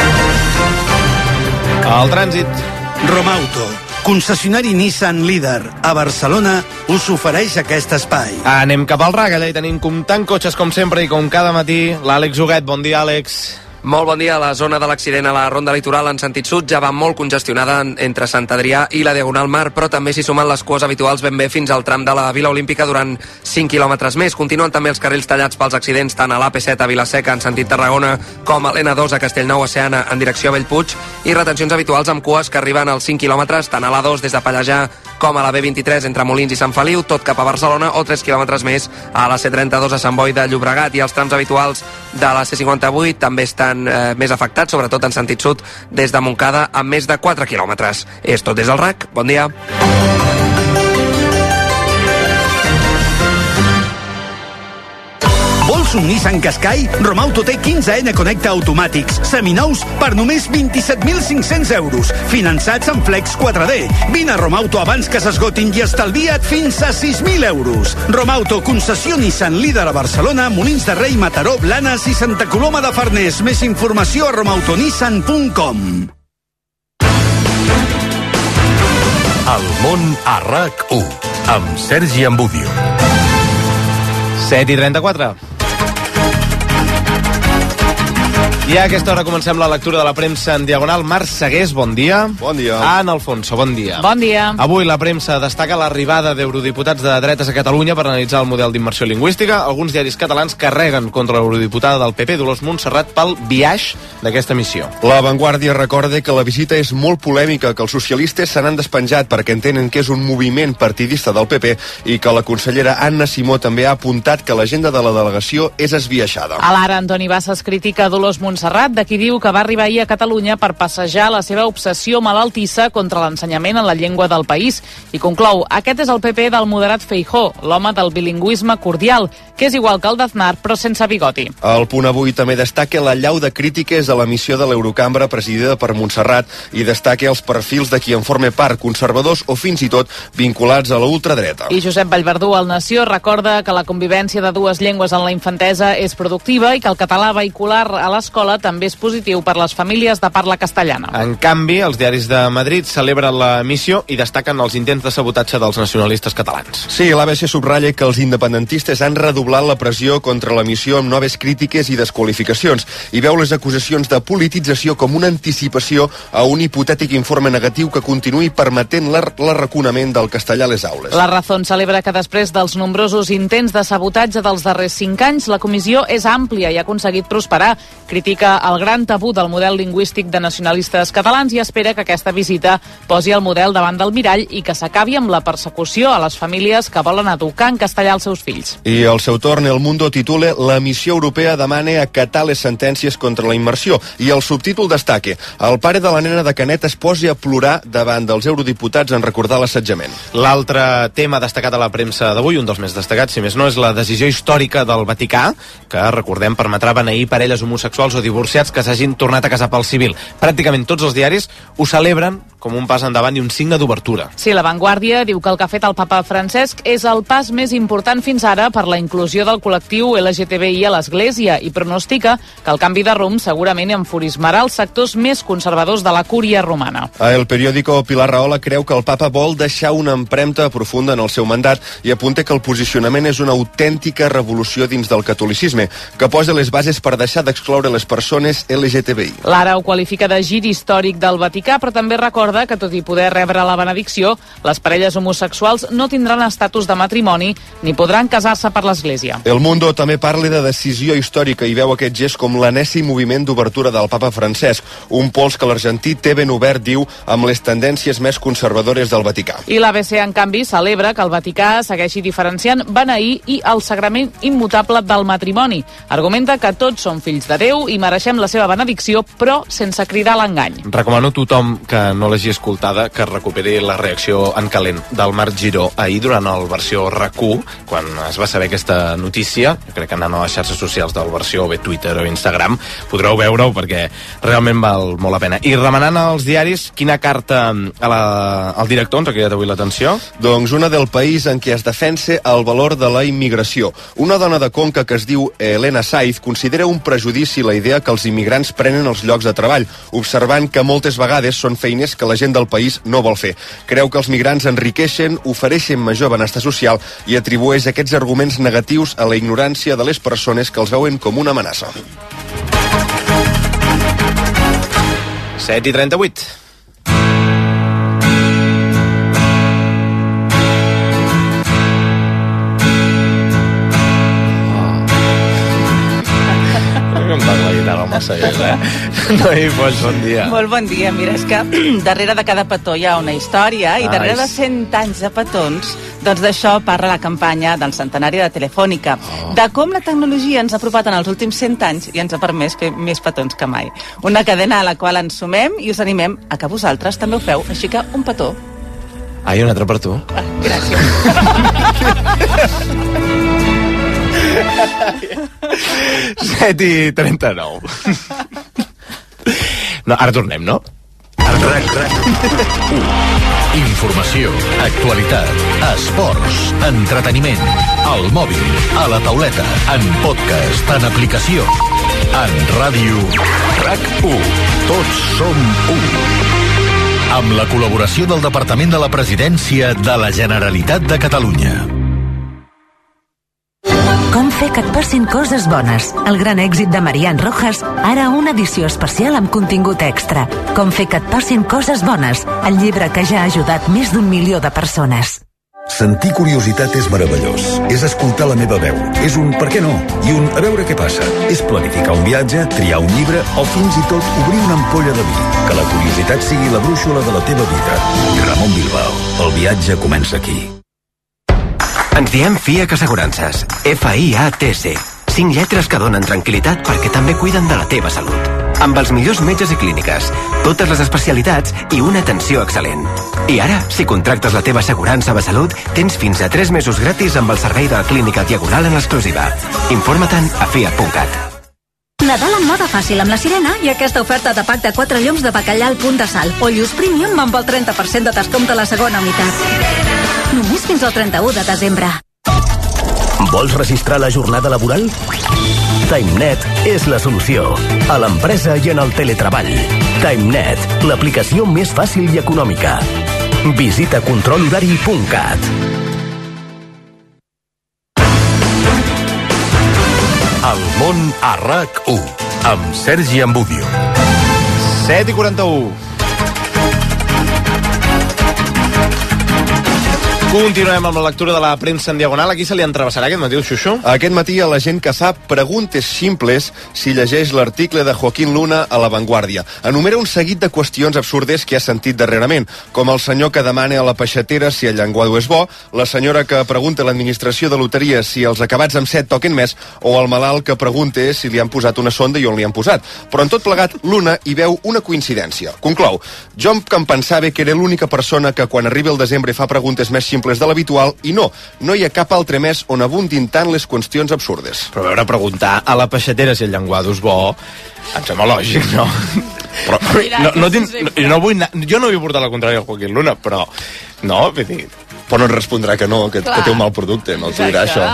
El trànsit. Romauto, concessionari Nissan líder a Barcelona, us ofereix aquest espai. Anem cap al RAC, allà hi tenim comptant cotxes com sempre i com cada matí. L'Àlex Huguet, bon dia, Àlex. Molt bon dia. La zona de l'accident a la Ronda Litoral en sentit sud ja va molt congestionada entre Sant Adrià i la Diagonal Mar, però també s'hi sumen les cues habituals ben bé fins al tram de la Vila Olímpica durant cinc quilòmetres més. Continuen també els carrils tallats pels accidents tant a l'A P set a Vilaseca en sentit Tarragona com a l'N dos a Castellnou a Seana en direcció a Bellpuig i retencions habituals amb cues que arriben als cinc quilòmetres tant a l'A dos des de Pallejà com a la B vint-i-tres entre Molins i Sant Feliu, tot cap a Barcelona, o tres quilòmetres més a la C trenta-dos a Sant Boi de Llobregat. I els trams habituals de la C cinquanta-vuit també estan eh, més afectats, sobretot en sentit sud, des de Montcada, amb més de quatre quilòmetres. És tot des del RAC. Bon dia. Vols un Nissan Qashqai? Romauto té quinze N Connecta automàtics, seminous per només vint-i-set mil cinc-cents euros, finançats en Flex quatre D. Vine a Romauto abans que s'esgotin i estalvia't fins a sis mil euros. Romauto, concessió Nissan líder a Barcelona, Molins de Rei, Mataró, Blanes i Santa Coloma de Farners. Més informació a romautonissan punt com. El món a RAC u, amb Sergi Ambudio. set i trenta-quatre. I a aquesta hora comencem la lectura de la premsa en diagonal. Marc Segués, bon dia. Bon dia. Anna Alfonso, bon dia. Bon dia. Avui la premsa destaca l'arribada d'eurodiputats de dretes a Catalunya per analitzar el model d'immersió lingüística. Alguns diaris catalans carreguen contra l'eurodiputada del P P, Dolors Montserrat, pel biaix d'aquesta missió. La Vanguardia recorda que la visita és molt polèmica, que els socialistes se n'han despenjat perquè entenen que és un moviment partidista del P P i que la consellera Anna Simó també ha apuntat que l'agenda de la delegació és esbiaixada. A l'Ara, Antoni Bassas critica Dolors Montserrat, de qui diu que va arribar ahir a Catalunya per passejar la seva obsessió malaltissa contra l'ensenyament en la llengua del país. I conclou, aquest és el P P del moderat Feijóo, l'home del bilingüisme cordial, que és igual que el d'Aznar, però sense bigoti. El Punt Avui també destaca la llau de crítiques a la missió de l'Eurocambra presidida per Montserrat i destaca els perfils de qui en forma part, conservadors o fins i tot vinculats a la ultradreta. I Josep Vallverdú, al Nació, recorda que la convivència de dues llengües en la infantesa és productiva i que el català vehicular a l'escola també és positiu per les famílies de parla castellana. En canvi, els diaris de Madrid celebren la missió i destaquen els intents de sabotatge dels nacionalistes catalans. Sí, l'A B C subratlla que els independentistes han redoblat la pressió contra la missió amb noves crítiques i desqualificacions i veu les acusacions de politització com una anticipació a un hipotètic informe negatiu que continuï permetent l'arraconament del castellà a les aules. La Razón celebra que després dels nombrosos intents de sabotatge dels darrers cinc anys, la comissió és àmplia i ha aconseguit prosperar. Critica el gran tabú del model lingüístic de nacionalistes catalans i espera que aquesta visita posi el model davant del mirall i que s'acabi amb la persecució a les famílies que volen educar en castellà els seus fills. I al seu torn, El Mundo titula La missió europea demana acatar les sentències contra la immersió i el subtítol destaca el pare de la nena de Canet es posi a plorar davant dels eurodiputats en recordar l'assetjament. L'altre tema destacat a la premsa d'avui, un dels més destacats, si més no, és la decisió històrica del Vaticà, que, recordem, permetrà beneir parelles homosexuals o divorciats que s'hagin tornat a casar pel civil. Pràcticament tots els diaris ho celebren com un pas endavant i un signe d'obertura. Sí, La Vanguardia diu que el que ha fet el papa Francesc és el pas més important fins ara per la inclusió del col·lectiu L G T B I a l'Església i pronostica que el canvi de rumb segurament enfurismarà els sectors més conservadors de la cúria romana. A El Periódico, Pilar Rahola creu que el papa vol deixar una empremta profunda en el seu mandat i apunta que el posicionament és una autèntica revolució dins del catolicisme, que posa les bases per deixar d'excloure les persones L G T B I. L'Ara ho qualifica de gir històric del Vaticà, però també recorda que, tot i poder rebre la benedicció, les parelles homosexuals no tindran estatus de matrimoni ni podran casar-se per l'Església. El Mundo també parla de decisió històrica i veu aquest gest com l'anèssim moviment d'obertura del papa Francesc, un pols que l'argentí té ben obert, diu, amb les tendències més conservadores del Vaticà. I l'A B C, en canvi, celebra que el Vaticà segueixi diferenciant beneir i el sagrament immutable del matrimoni. Argumenta que tots som fills de Déu i mereixem la seva benedicció, però sense cridar l'engany. Recomano a tothom que no l'hagi escoltada que recuperi la reacció en calent del Marc Giró ahir durant el versió R A C U, quan es va saber aquesta notícia. Jo crec que anant a les xarxes socials del versió, o bé Twitter o Instagram, podreu veure-ho perquè realment val molt la pena. I remenant als diaris, quina carta a la, al director ens ha cridat avui l'atenció? Doncs una del País en què es defensa el valor de la immigració. Una dona de Conca que es diu Helena Saiz considera un prejudici la idea que els immigrants prenen els llocs de treball, observant que moltes vegades són feines que la gent del país no vol fer. Creu que els migrants enriqueixen, ofereixen major benestar social i atribueix aquests arguments negatius a la ignorància de les persones que els veuen com una amenaça. set i trenta-vuit. Massa bé, eh? Noi Pols, bon dia. Molt bon dia. Mira, és que darrere de cada petó hi ha una història i darrere de cent anys de petons, doncs d'això parla la campanya del centenari de Telefònica, oh. de com la tecnologia ens ha apropat en els últims cent anys i ens ha permès fer més petons que mai. Una cadena a la qual ens sumem i us animem a que vosaltres també ho feu, així que un petó. Ah, i un altre per tu. Ah, gràcies. set i trenta-nou. No, ara tornem, no? RAC RAC u. Informació, actualitat, esports, entreteniment, al mòbil, a la tauleta, en podcast, en aplicació, en ràdio. RAC u. Tots som u. Amb la col·laboració del Departament de la Presidència de la Generalitat de Catalunya. Com fer que et passin coses bones. El gran èxit de Marian Rojas, ara una edició especial amb contingut extra. Com fer que et passin coses bones. El llibre que ja ha ajudat més d'un milió de persones. Sentir curiositat és meravellós. És escoltar la meva veu. És un per què no i un a veure què passa. És planificar un viatge, triar un llibre o fins i tot obrir una ampolla de vi. Que la curiositat sigui la brúixola de la teva vida. Ramon Bilbao. El viatge comença aquí. Ens diem F I A C Assegurances. F I A T C. Cinc lletres que donen tranquil·litat perquè també cuiden de la teva salut. Amb els millors metges i clíniques, totes les especialitats i una atenció excel·lent. I ara, si contractes la teva assegurança de salut, tens fins a tres mesos gratis amb el servei de la Clínica Diagonal en exclusiva. Informa-te'n a fiat punt cat. Nadal en moda fàcil amb la Sirena i aquesta oferta de pack de quatre lloms de bacallà al punt de sal o lluç premium amb el trenta per cent de descompte a la segona unitat. Només fins al trenta-u de desembre. Vols registrar la jornada laboral? TimeNet és la solució. A l'empresa i en el teletreball. TimeNet, l'aplicació més fàcil i econòmica. Visita control horari punt cat. El món a RAC u, amb Sergi Ambudio. set i quaranta-u. Continuem amb la lectura de la premsa en diagonal. Aquí se li entrevessarà aquest matí el Xuxó? Aquest matí a la gent que sap preguntes simples si llegeix l'article de Joaquín Luna a La Vanguardia. Enumera un seguit de qüestions absurdes que ha sentit darrerament, com el senyor que demana a la peixatera si el llenguado és bo, la senyora que pregunta a l'administració de loteria si els acabats amb set toquen més, o el malalt que pregunta si li han posat una sonda i on li han posat. Però en tot plegat, Luna hi veu una coincidència. Conclou: jo que em pensava que era l'única persona que quan arribi el desembre fa preguntes més simples de l'habitual, i no, no hi ha cap altre mes on abundin tant les qüestions absurdes. Però a veure, preguntar a la peixatera si el llenguado és bo, em sembla lògic, no? Però, no, no, tinc, no, no vull anar, jo no vull portar la contrària al Joaquín Luna, però no, vull dir, però no et respondrà que no, que, que té un mal producte, no t'ho dirà això.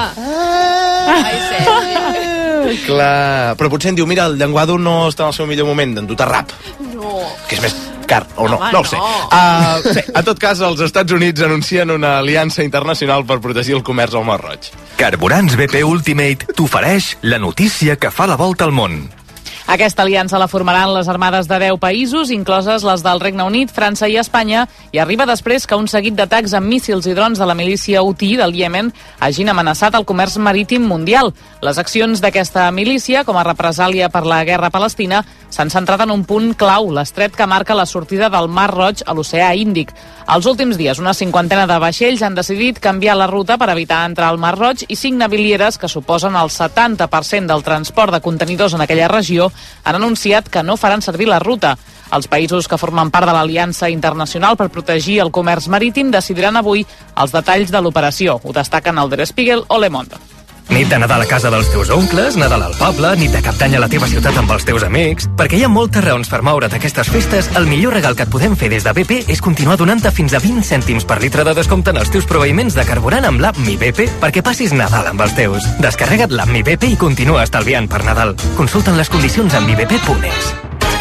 Ai, Sergi. Clar, però potser em diu, mira, el llenguado no està en el seu millor moment, d'endur-te rap. No. Que és més car, o no, Home, no ho sé. no. Uh, sí, en tot cas, els Estats Units anuncien una aliança internacional per protegir el comerç al Mar Roig. Carburants B P Ultimate t'ofereix la notícia que fa la volta al món. Aquesta aliança la formaran les armades de deu països, incloses les del Regne Unit, França i Espanya, i arriba després que un seguit d'atacs amb míssils i drons de la milícia Houthi del Iemen hagin amenaçat el comerç marítim mundial. Les accions d'aquesta milícia, com a represàlia per la guerra palestina, s'han centrat en un punt clau, l'estret que marca la sortida del Mar Roig a l'oceà Índic. Els últims dies, una cinquantena de vaixells han decidit canviar la ruta per evitar entrar al Mar Roig i cinc navilieres, que suposen el setanta per cent del transport de contenidors en aquella regió, han anunciat que no faran servir la ruta. Els països que formen part de l'Aliança Internacional per protegir el comerç marítim decidiran avui els detalls de l'operació. Ho destaquen el Der Spiegel o Le Monde. Nit de Nadal a casa dels teus oncles, Nadal al poble, nit de Cap d'Any a la teva ciutat amb els teus amics... Perquè hi ha moltes raons per moure't aquestes festes, el millor regal que et podem fer des de B P és continuar donant-te fins a vint cèntims per litre de descompte en els teus proveïments de carburant amb l'app Mi B P perquè passis Nadal amb els teus. Descarrega't l'app Mi B P i continua estalviant per Nadal. Consulta'n les condicions a mi b p punt es.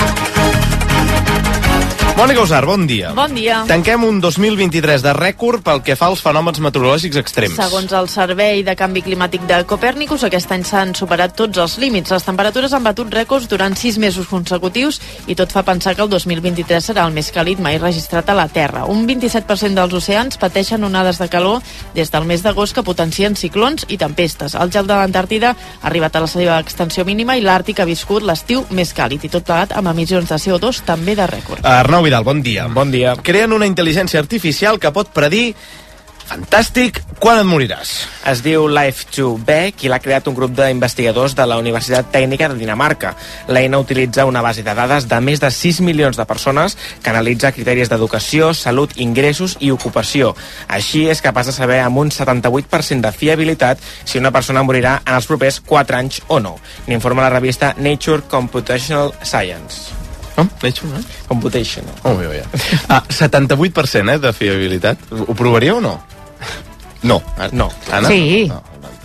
Mònica Usar, bon dia. Bon dia. Tanquem un dos mil vint-i-tres de rècord pel que fa als fenòmens meteorològics extrems. Segons el Servei de Canvi Climàtic de Copèrnicus, aquest any s'han superat tots els límits. Les temperatures han batut rècords durant sis mesos consecutius i tot fa pensar que el dos mil vint-i-tres serà el més càlid mai registrat a la Terra. Un vint-i-set per cent dels oceans pateixen onades de calor des del mes d'agost que potencien ciclons i tempestes. El gel de l'Antàrtida ha arribat a la seva extensió mínima i l'Àrtic ha viscut l'estiu més càlid i tot plegat amb emissions de C O dos també de rècord. Arnau Vidal, bon dia. Bon dia. Creen una intel·ligència artificial que pot predir, fantàstic, quan et moriràs. Es diu Life to Beck i l'ha creat un grup d'investigadors de la Universitat Tècnica de Dinamarca. L'eina utilitza una base de dades de més de sis milions de persones que analitza criteris d'educació, salut, ingressos i ocupació. Així és capaç de saber amb un setanta-vuit per cent de fiabilitat si una persona morirà en els propers quatre anys o no. N'informa la revista Nature Computational Science. Com? Nature, eh? Computational. Oh, bé, bé. Ah, setanta-vuit per cent eh, de fiabilitat. Ho provaria o no? No. No. Anna? Sí. No.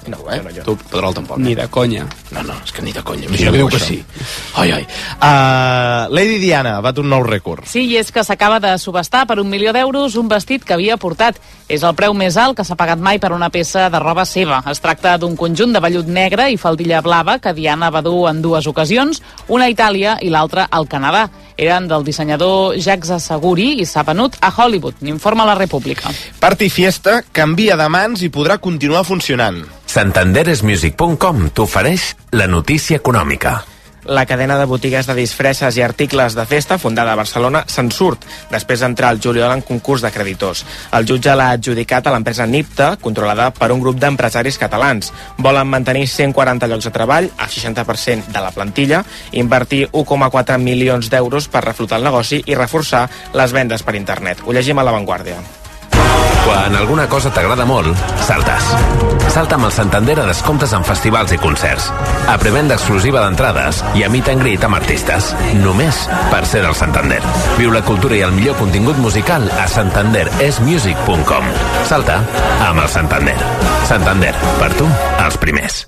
No, eh? No, tu, Pedrol, tampoc. Ni de conya. No, no, és que ni de conya. Això diu que sí. Ai, ai. Uh, Lady Diana bat un nou rècord. Sí, i és que s'acaba de subestar per un milió d'euros un vestit que havia portat. És el preu més alt que s'ha pagat mai per una peça de roba seva. Es tracta d'un conjunt de vellut negre i faldilla blava que Diana va dur en dues ocasions, una a Itàlia i l'altra al Canadà. Eren del dissenyador Jacques Assaguri i s'ha venut a Hollywood, n'informa la República. Party Fiesta canvia de mans i podrà continuar funcionant. Santanderesmusic punt com t'ofereix la notícia econòmica. La cadena de botigues de disfresses i articles de festa, fundada a Barcelona, se'n surt, després d'entrar al juliol en concurs de creditors. El jutge l'ha adjudicat a l'empresa Nipta, controlada per un grup d'empresaris catalans. Volen mantenir cent quaranta llocs de treball, el seixanta per cent de la plantilla, invertir un coma quatre milions d'euros per reflotar el negoci i reforçar les vendes per internet. Ho llegim a La Vanguardia. Quan alguna cosa t'agrada molt, saltes. Salta amb el Santander a descomptes en festivals i concerts. A prevenda exclusiva d'entrades i a meet and greet amb artistes. Només per ser del Santander. Viu la cultura i el millor contingut musical a santander es music punt com. Salta amb el Santander. Santander, per tu, els primers.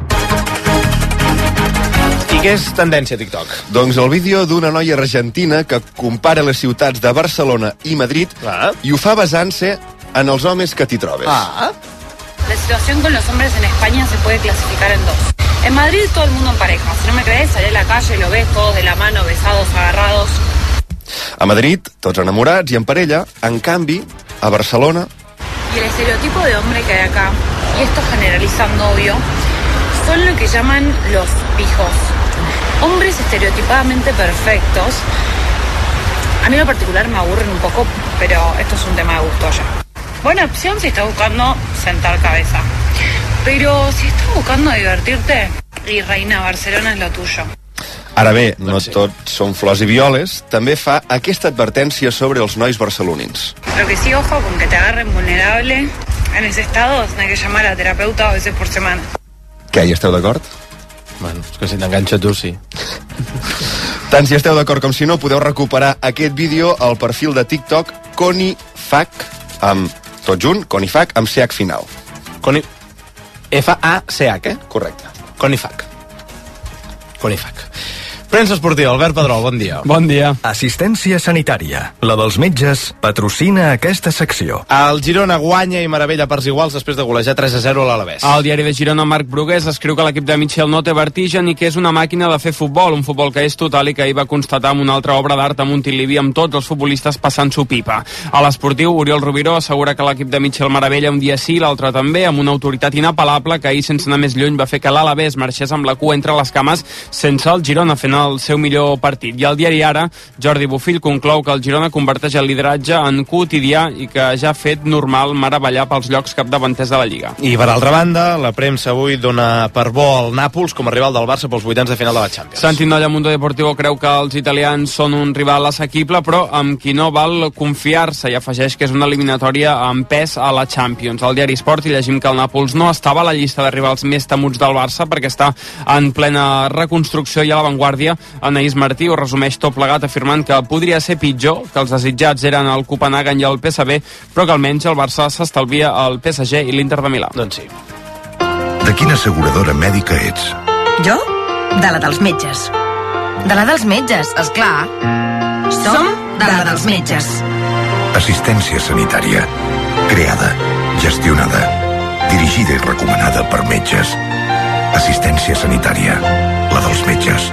I què és tendència a TikTok? Doncs el vídeo d'una noia argentina que compara les ciutats de Barcelona i Madrid ah. i ho fa basant-se en els homes que t'hi trobes. Ah. La situación con los hombres en España se puede clasificar en dos. En Madrid todo el mundo en pareja. Si no me crees, salí a la calle, lo ves todos de la mano, besados, agarrados. A Madrid, tots enamorats i en parella. En canvi, a Barcelona... Y el estereotipo de hombre que hay acá, y esto generalizando obvio, son lo que llaman los pijos. Hombres estereotipadamente perfectos. A mí en lo particular me aburren un poco, pero esto es un tema de gusto ya. Buena opción si estás buscando sentar cabeza. Pero si estás buscando divertirte, y reina, Barcelona es lo tuyo. Ara bé, no tots són flors i violes. També fa aquesta advertència sobre els nois barcelonins. Lo que sí, ojo, con que te agarren vulnerable en ese estado, hay que llamar a terapeuta dos veces por semana. Què, hi esteu d'acord? Bueno, és que si t'enganxa tu, sí. Tant si esteu d'acord com si no, podeu recuperar aquest vídeo al perfil de TikTok Conifac, amb tot junt, Conifac, amb C H final. Coni... F A C H, eh? Correcte. Conifac. Conifac. Premsa esportiva, Albert Pedrol, bon dia. Bon dia. Assistència sanitària. La dels metges patrocina aquesta secció. El Girona guanya i meravella parts iguals després de golejar tres a zero a l'Alavés. El diari de Girona, Marc Brugués, escriu que l'equip de Michel no té vertigen i que és una màquina de fer futbol, un futbol que és total i que ahir va constatar amb una altra obra d'art a Montilivi amb tots els futbolistes passant-s'ho pipa. A l'esportiu, Oriol Rubiró assegura que l'equip de Michel meravella un dia sí, l'altre també, amb una autoritat inapel·lable que ahir, sense anar més lluny, va fer que l'Alavés marxés amb la cua entre les cames sense el Girona fent el seu millor partit. I al diari Ara, Jordi Bofill conclou que el Girona converteix el lideratge en quotidià i que ja ha fet normal meravellar pels llocs capdavanters de la Lliga. I per altra banda, la premsa avui dona per bo el Nàpols com a rival del Barça pels vuitens de final de la Champions. Santi Nolla, Mundo Deportivo, creu que els italians són un rival assequible, però amb qui no val confiar-se, i afegeix que és una eliminatòria amb pes a la Champions. Al diari Sport hi llegim que el Nàpols no estava a la llista de rivals més temuts del Barça perquè està en plena reconstrucció, i a l'avantguàrdia Anaïs Martí ho resumeix tot plegat afirmant que podria ser pitjor, que els desitjats eren el Copenhagen i el P S V, però que almenys el Barça s'estalvia el P S G i l'Inter de Milà. Doncs sí. De quina asseguradora mèdica ets? Jo? De la dels metges. De la dels metges, esclar. Som de la dels metges. Assistència sanitària. Creada, gestionada, dirigida i recomanada per metges. Assistència sanitària. La dels metges.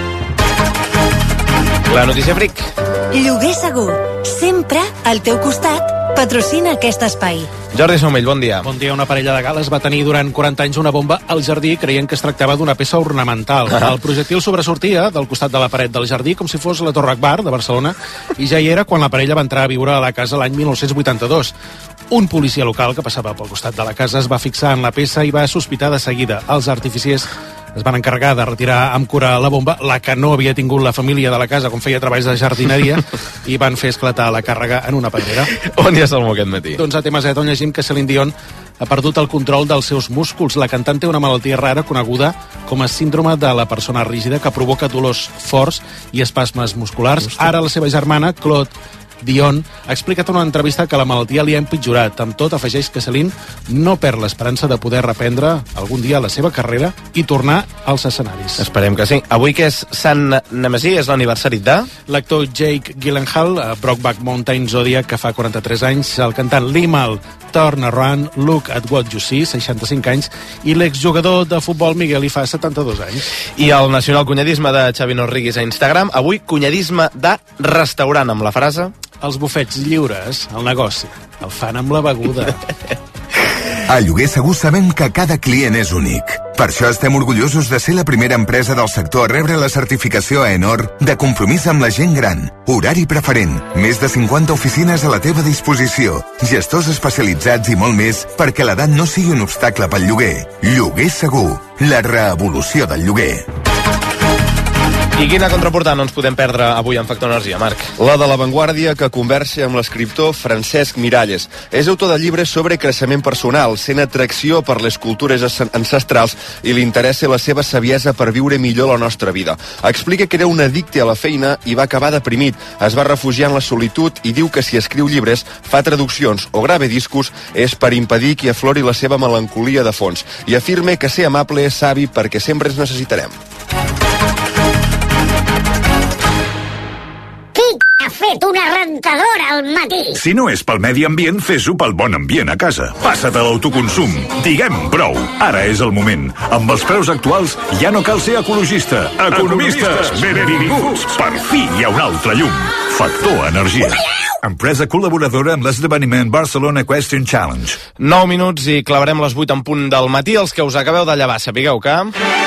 La notícia fric. Lloguer segur. Sempre al teu costat. Patrocina aquest espai. Jordi Somell, bon dia. Bon dia. Una parella de gales va tenir durant quaranta anys una bomba al jardí creient que es tractava d'una peça ornamental. Ah. El projectil sobresortia del costat de la paret del jardí com si fos la Torre Akbar de Barcelona i ja hi era quan la parella va entrar a viure a la casa l'any dinou vuitanta-dos. Un policia local que passava pel costat de la casa es va fixar en la peça i va sospitar de seguida. Els artificiers es van encarregar de retirar amb cura la bomba, la que no havia tingut la família de la casa quan feia treballs de jardineria, i van fer esclatar la càrrega en una pedrera. On hi ha Salmó aquest matí? Doncs a T M Z on llegim que Celine Dion ha perdut el control dels seus músculs. La cantant té una malaltia rara coneguda com a síndrome de la persona rígida que provoca dolors forts i espasmes musculars. Ara la seva germana, Claude Dion, ha explicat en una entrevista que la malaltia li ha empitjorat. Amb tot, afegeix que Celine no perd l'esperança de poder reprendre algun dia la seva carrera i tornar als escenaris. Esperem que sí. Avui que és Sant Nemesi, és l'aniversari de... L'actor Jake Gyllenhaal, a Brokeback Mountain Zodiac, que fa quaranta-tres anys, el cantant Limal, Turn Around, Look at What You See, seixanta-cinc anys, i l'exjugador de futbol Miguel hi fa setanta-dos anys. I el nacional cunyadisme de Xavi Norriguis a Instagram, avui cunyadisme de restaurant, amb la frase... Els bufets lliures, el negoci, el fan amb la beguda. A Lloguer Segur sabem que cada client és únic. Per això estem orgullosos de ser la primera empresa del sector a rebre la certificació A E N O R de compromís amb la gent gran. Horari preferent, més de cinquanta oficines a la teva disposició, gestors especialitzats i molt més perquè l'edat no sigui un obstacle pel lloguer. Lloguer Segur, la revolució del lloguer. I quina contraportada no ens podem perdre avui en Factor Energia, Marc? La de La Vanguardia, que conversa amb l'escriptor Francesc Miralles. És autor de llibres sobre creixement personal, sent atracció per les cultures ancestrals i li interessa la seva saviesa per viure millor la nostra vida. Explica que era un addicte a la feina i va acabar deprimit. Es va refugiar en la solitud i diu que si escriu llibres, fa traduccions o grava discos és per impedir que aflori la seva melancolia de fons. I afirma que ser amable és savi perquè sempre ens necessitarem. Ha fet una rentadora al matí. Si no és pel medi ambient, fes-ho pel bon ambient a casa. Passa't a l'autoconsum. Diguem prou. Ara és el moment. Amb els preus actuals ja no cal ser ecologista. Economistes, benvinguts. Per fi hi ha un altre llum. Factor Energia. Empresa col·laboradora amb l'esdeveniment Barcelona Equestrian Challenge. nou minuts i clavarem les vuit en punt del matí. Els que us acabeu de llevar, sapigueu que...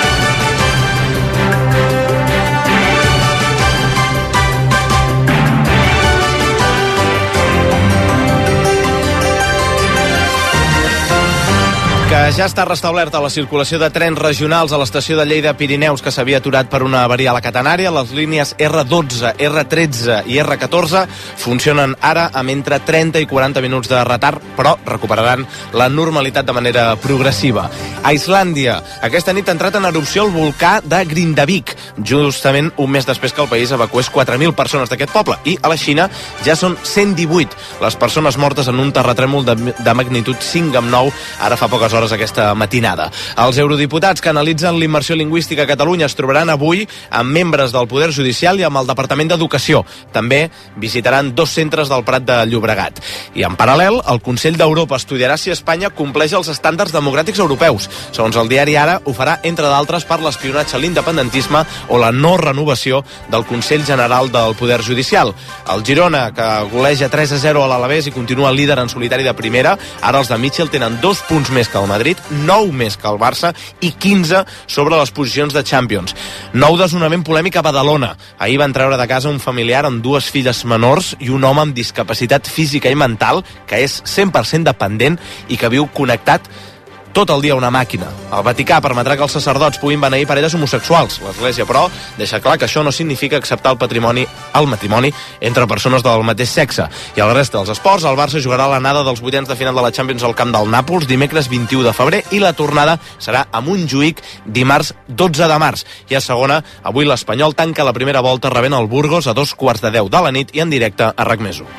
que ja està restablerta la circulació de trens regionals a l'estació de Lleida Pirineus, que s'havia aturat per una avaria a la catenària. Les línies erre dotze, erre tretze i erre catorze funcionen ara amb entre trenta i quaranta minuts de retard, però recuperaran la normalitat de manera progressiva. A Islàndia, aquesta nit ha entrat en erupció el volcà de Grindavik, justament un mes després que el país evacués quatre mil persones d'aquest poble. I a la Xina ja són cent divuit les persones mortes en un terratrèmol de, de magnitud cinc amb nou, ara fa poques hores aquesta matinada. Els eurodiputats que analitzen l'immersió lingüística a Catalunya es trobaran avui amb membres del Poder Judicial i amb el Departament d'Educació. També visitaran dos centres del Prat de Llobregat. I en paral·lel, el Consell d'Europa estudiarà si Espanya compleix els estàndards democràtics europeus. Segons el diari Ara, ho farà, entre d'altres, per l'espionatge a l'independentisme o la no renovació del Consell General del Poder Judicial. El Girona, que goleja tres a zero a l'Alavés i continua líder en solitari de primera, ara els de Mitchell tenen dos punts més que el Madrid, nou més que el Barça i quinze sobre les posicions de Champions. Nou desnonament polèmic a Badalona. Ahir van treure de casa un familiar amb dues filles menors i un home amb discapacitat física i mental que és cent per cent dependent i que viu connectat tot el dia a una màquina. El Vaticà permetrà que els sacerdots puguin beneir parelles homosexuals. L'Església, però, deixa clar que això no significa acceptar el patrimoni, el matrimoni entre persones del mateix sexe. I el resta dels esports, el Barça jugarà l'anada dels vuitens de final de la Champions al camp del Nàpols dimecres vint-i-u de febrer i la tornada serà a Montjuïc dimarts dotze de març. I a segona, avui l'Espanyol tanca la primera volta rebent el Burgos a dos quarts de deu de la nit i en directe a RAC més u.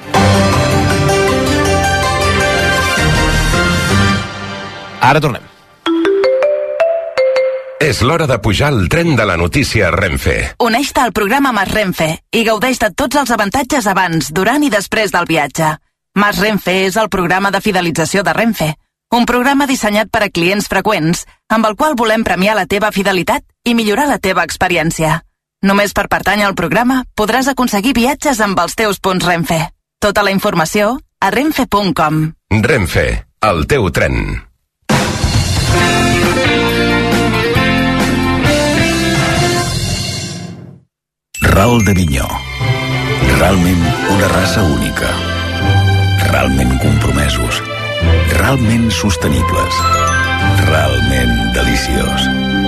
Ara tornem. És l'hora de pujar al tren de la notícia Renfe. Uneix-te al programa Mas Renfe i gaudeix de tots els avantatges abans, durant i després del viatge. Mas Renfe és el programa de fidelització de Renfe, un programa dissenyat per a clients freqüents, amb el qual volem premiar la teva fidelitat i millorar la teva experiència. Només per pertànyer al programa podràs aconseguir viatges amb els teus punts Renfe. Tota la informació a renfe punt com. Renfe, el teu tren. Ral de Vinyó. Realment una raça única. Realment compromesos. Realment sostenibles. Realment deliciós.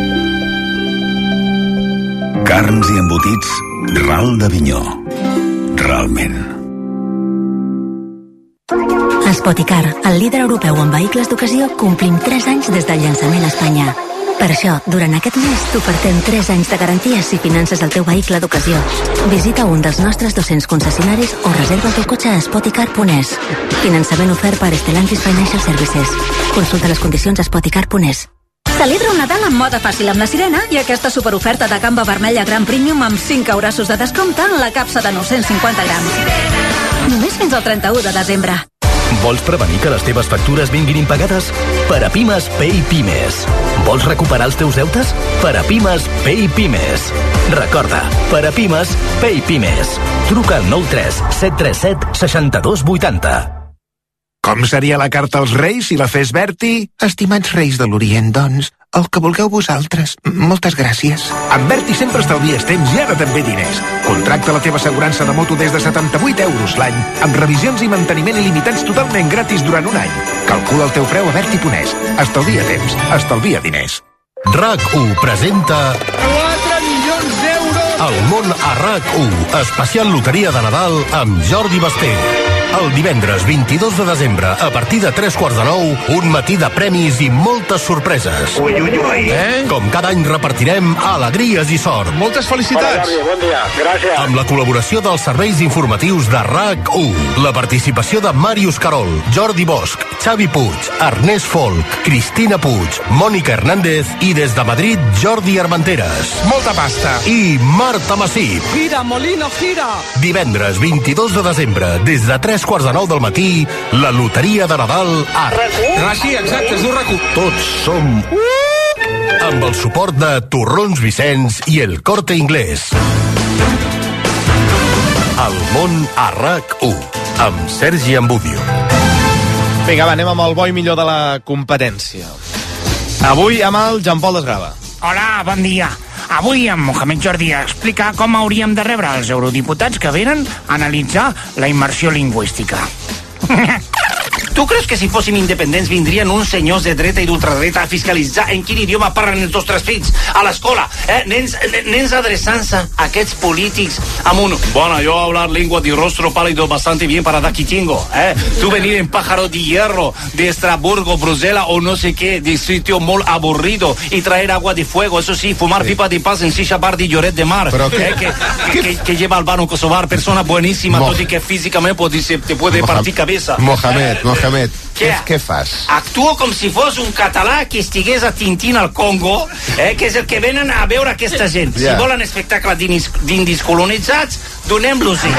Carns i embotits Ral de Vinyó. Realment. Spoticar, el líder europeu en vehicles d'ocasió, complim tres anys des del llançament a Espanya. Per això, durant aquest mes t'ofertem tres anys de garantia si finances el teu vehicle d'ocasió. Visita un dels nostres dos-cents concessionaris o reserva el teu cotxe a spoticar punt es. Finançament ofert per Stellantis Financial Services. Consulta les condicions a spoticar punt es. Celebra un Nadal amb moda fàcil amb la Sirena i aquesta superoferta de gamba vermella Gran Premium amb cinc eurassos de descompte en la capsa de nou-cents cinquanta grams. Només fins al trenta-u de desembre. Vols prevenir que les teves factures vinguin impagades? Per a Pimes, Pay Pimes. Vols recuperar els teus deutes? Per a Pimes, Pay Pimes. Recorda, per a Pimes, Pay Pimes. Truca al nou tres set tres set sis dos vuit zero. Com seria la carta als Reis si la fes Berti? Estimats Reis de l'Orient, doncs, el que vulgueu vosaltres. Moltes gràcies. Amb Berti sempre estalvies temps i ara també diners. Contracta la teva assegurança de moto des de setanta-vuit euros l'any, amb revisions i manteniment il·limitats totalment gratis durant un any. Calcula el teu preu a berti punt es. Estalvia temps, estalvia diners. RAC u presenta quatre milions d'euros! El món a RAC u, especial loteria de Nadal amb Jordi Basté. El divendres vint-i-dos de desembre, a partir de tres quarts de nou, un matí de premis i moltes sorpreses. Ui, ui, ui. Eh? Com cada any repartirem alegries i sort. Moltes felicitats. Hola, Jordi, bon dia. Gràcies. Amb la col·laboració dels serveis informatius de RAC u. La participació de Màrius Carol, Jordi Bosch, Xavi Puig, Ernest Folk, Cristina Puig, Mònica Hernández i des de Madrid, Jordi Armenteres. Molta pasta. I Marta Massip. Gira, Molino, gira. Divendres vint-i-dos de desembre, des de tres quarts de nou del matí, la loteria de Nadal a RAC u. Ah, sí, exacte, és d'un RAC u. Tots som... Amb el suport de Torrons Vicenç i el Corte Inglés. El món a RAC u, amb Sergi Ambudio. Vinga, va, anem amb el bo i millor de la competència. Avui amb el Jean-Paul Desgrava. Hola, bon dia. Avui en Mohamed Jordi explica com hauríem de rebre els eurodiputats que venen a analitzar la immersió lingüística. Tu creus que si fóssim independents vindrien uns senyors de dreta i d'ultradreta a fiscalitzar en quin idioma parlen els nostres fills a l'escola? Eh? Nens, nens adreçant-se a aquests polítics amb un bueno, yo hablar lengua de rostro pálido bastante bien para aquí tengo. Eh? Tu venir en pájaro de hierro de Estrasburgo, Bruselas o no sé qué, de sitio molt aburrido y traer agua de fuego, eso sí, fumar pipa de paz en silla bar de Lloret de Mar, eh? que, que, que, que lleva Albano Kosovar, persona buenísima, Mo tot i que físicament pues, te puede Mohamed, partir cabeza. Mohamed, eh? Mohamed, Què? què fas? Actuo com si fos un català que estigués a Tintín al Congo, eh, que és el que venen a veure aquesta gent. Yeah. Si volen espectacle d'indis colonitzats, donem-los-hi.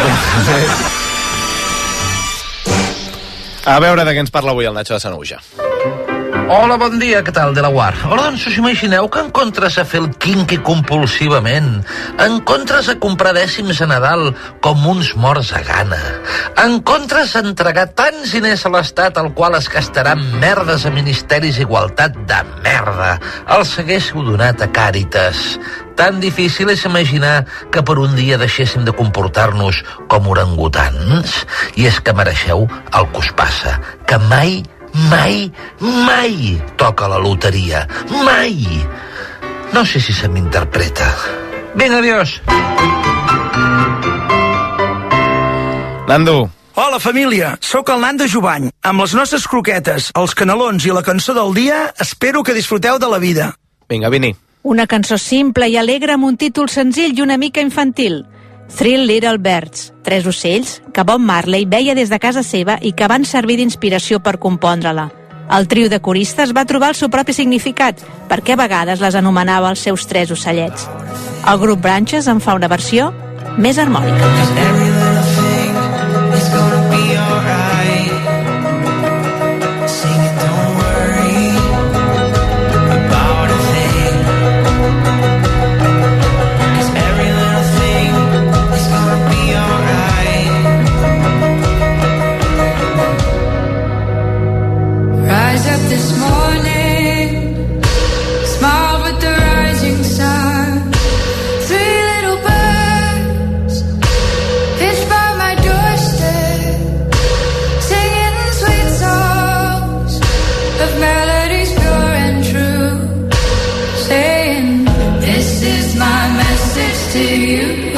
A veure de què ens parla avui el Nacho de Sanaüja. Hola, bon dia, què tal, de la U A R? Hola, doncs us imagineu que en comptes a fer el quinqui compulsivament, en comptes a comprar dècims a Nadal com uns morts a gana, en comptes a entregar tants diners a l'Estat al qual es gastaran merdes a ministeris d'igualtat de merda, els haguéssiu donat a Càritas. Tan difícil és imaginar que per un dia deixéssim de comportar-nos com orangutans? I és que mereixeu el que us passa, que mai Mai, mai toca la loteria. Mai. No sé si se m'interpreta. Ben, adiós. Nando. Hola, família. Sóc el Nando Jubany. Amb les nostres croquetes, els canelons i la cançó del dia, espero que disfruteu de la vida. Vinga, Vini. Una cançó simple i alegre amb un títol senzill i una mica infantil. Three Little Birds, tres ocells, que Bob Marley veia des de casa seva i que van servir d'inspiració per compondre-la. El trio de coristes va trobar el seu propi significat, perquè a vegades les anomenava els seus tres ocellets. El grup Branches en fa una versió més harmònica. This morning, smiled with the rising sun. Three little birds pitched by my doorstep, singing sweet songs of melodies pure and true, saying, this is my message to you.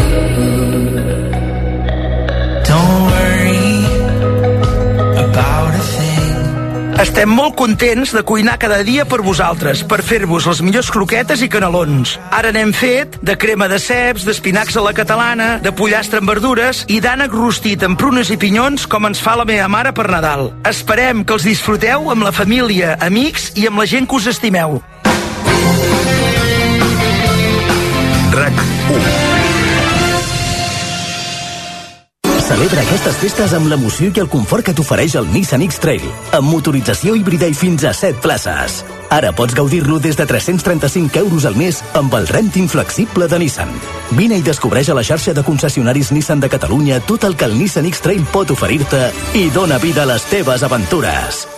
Don't worry about a thing. Estem molt contents de cuinar cada dia per vosaltres, per fer-vos les millors croquetes i canelons. Ara n'hem fet de crema de ceps, d'espinacs a la catalana, de pollastre amb verdures i d'ànec rostit amb prunes i pinyons com ens fa la meva mare per Nadal. Esperem que els disfruteu amb la família, amics i amb la gent que us estimeu. RAC u. Celebra aquestes festes amb l'emoció i el confort que t'ofereix el Nissan X-Trail, amb motorització híbrida i fins a set places. Ara pots gaudir-lo des de tres-cents trenta-cinc euros al mes amb el renting flexible de Nissan. Vine i descobreix a la xarxa de concessionaris Nissan de Catalunya tot el que el Nissan X-Trail pot oferir-te i dona vida a les teves aventures.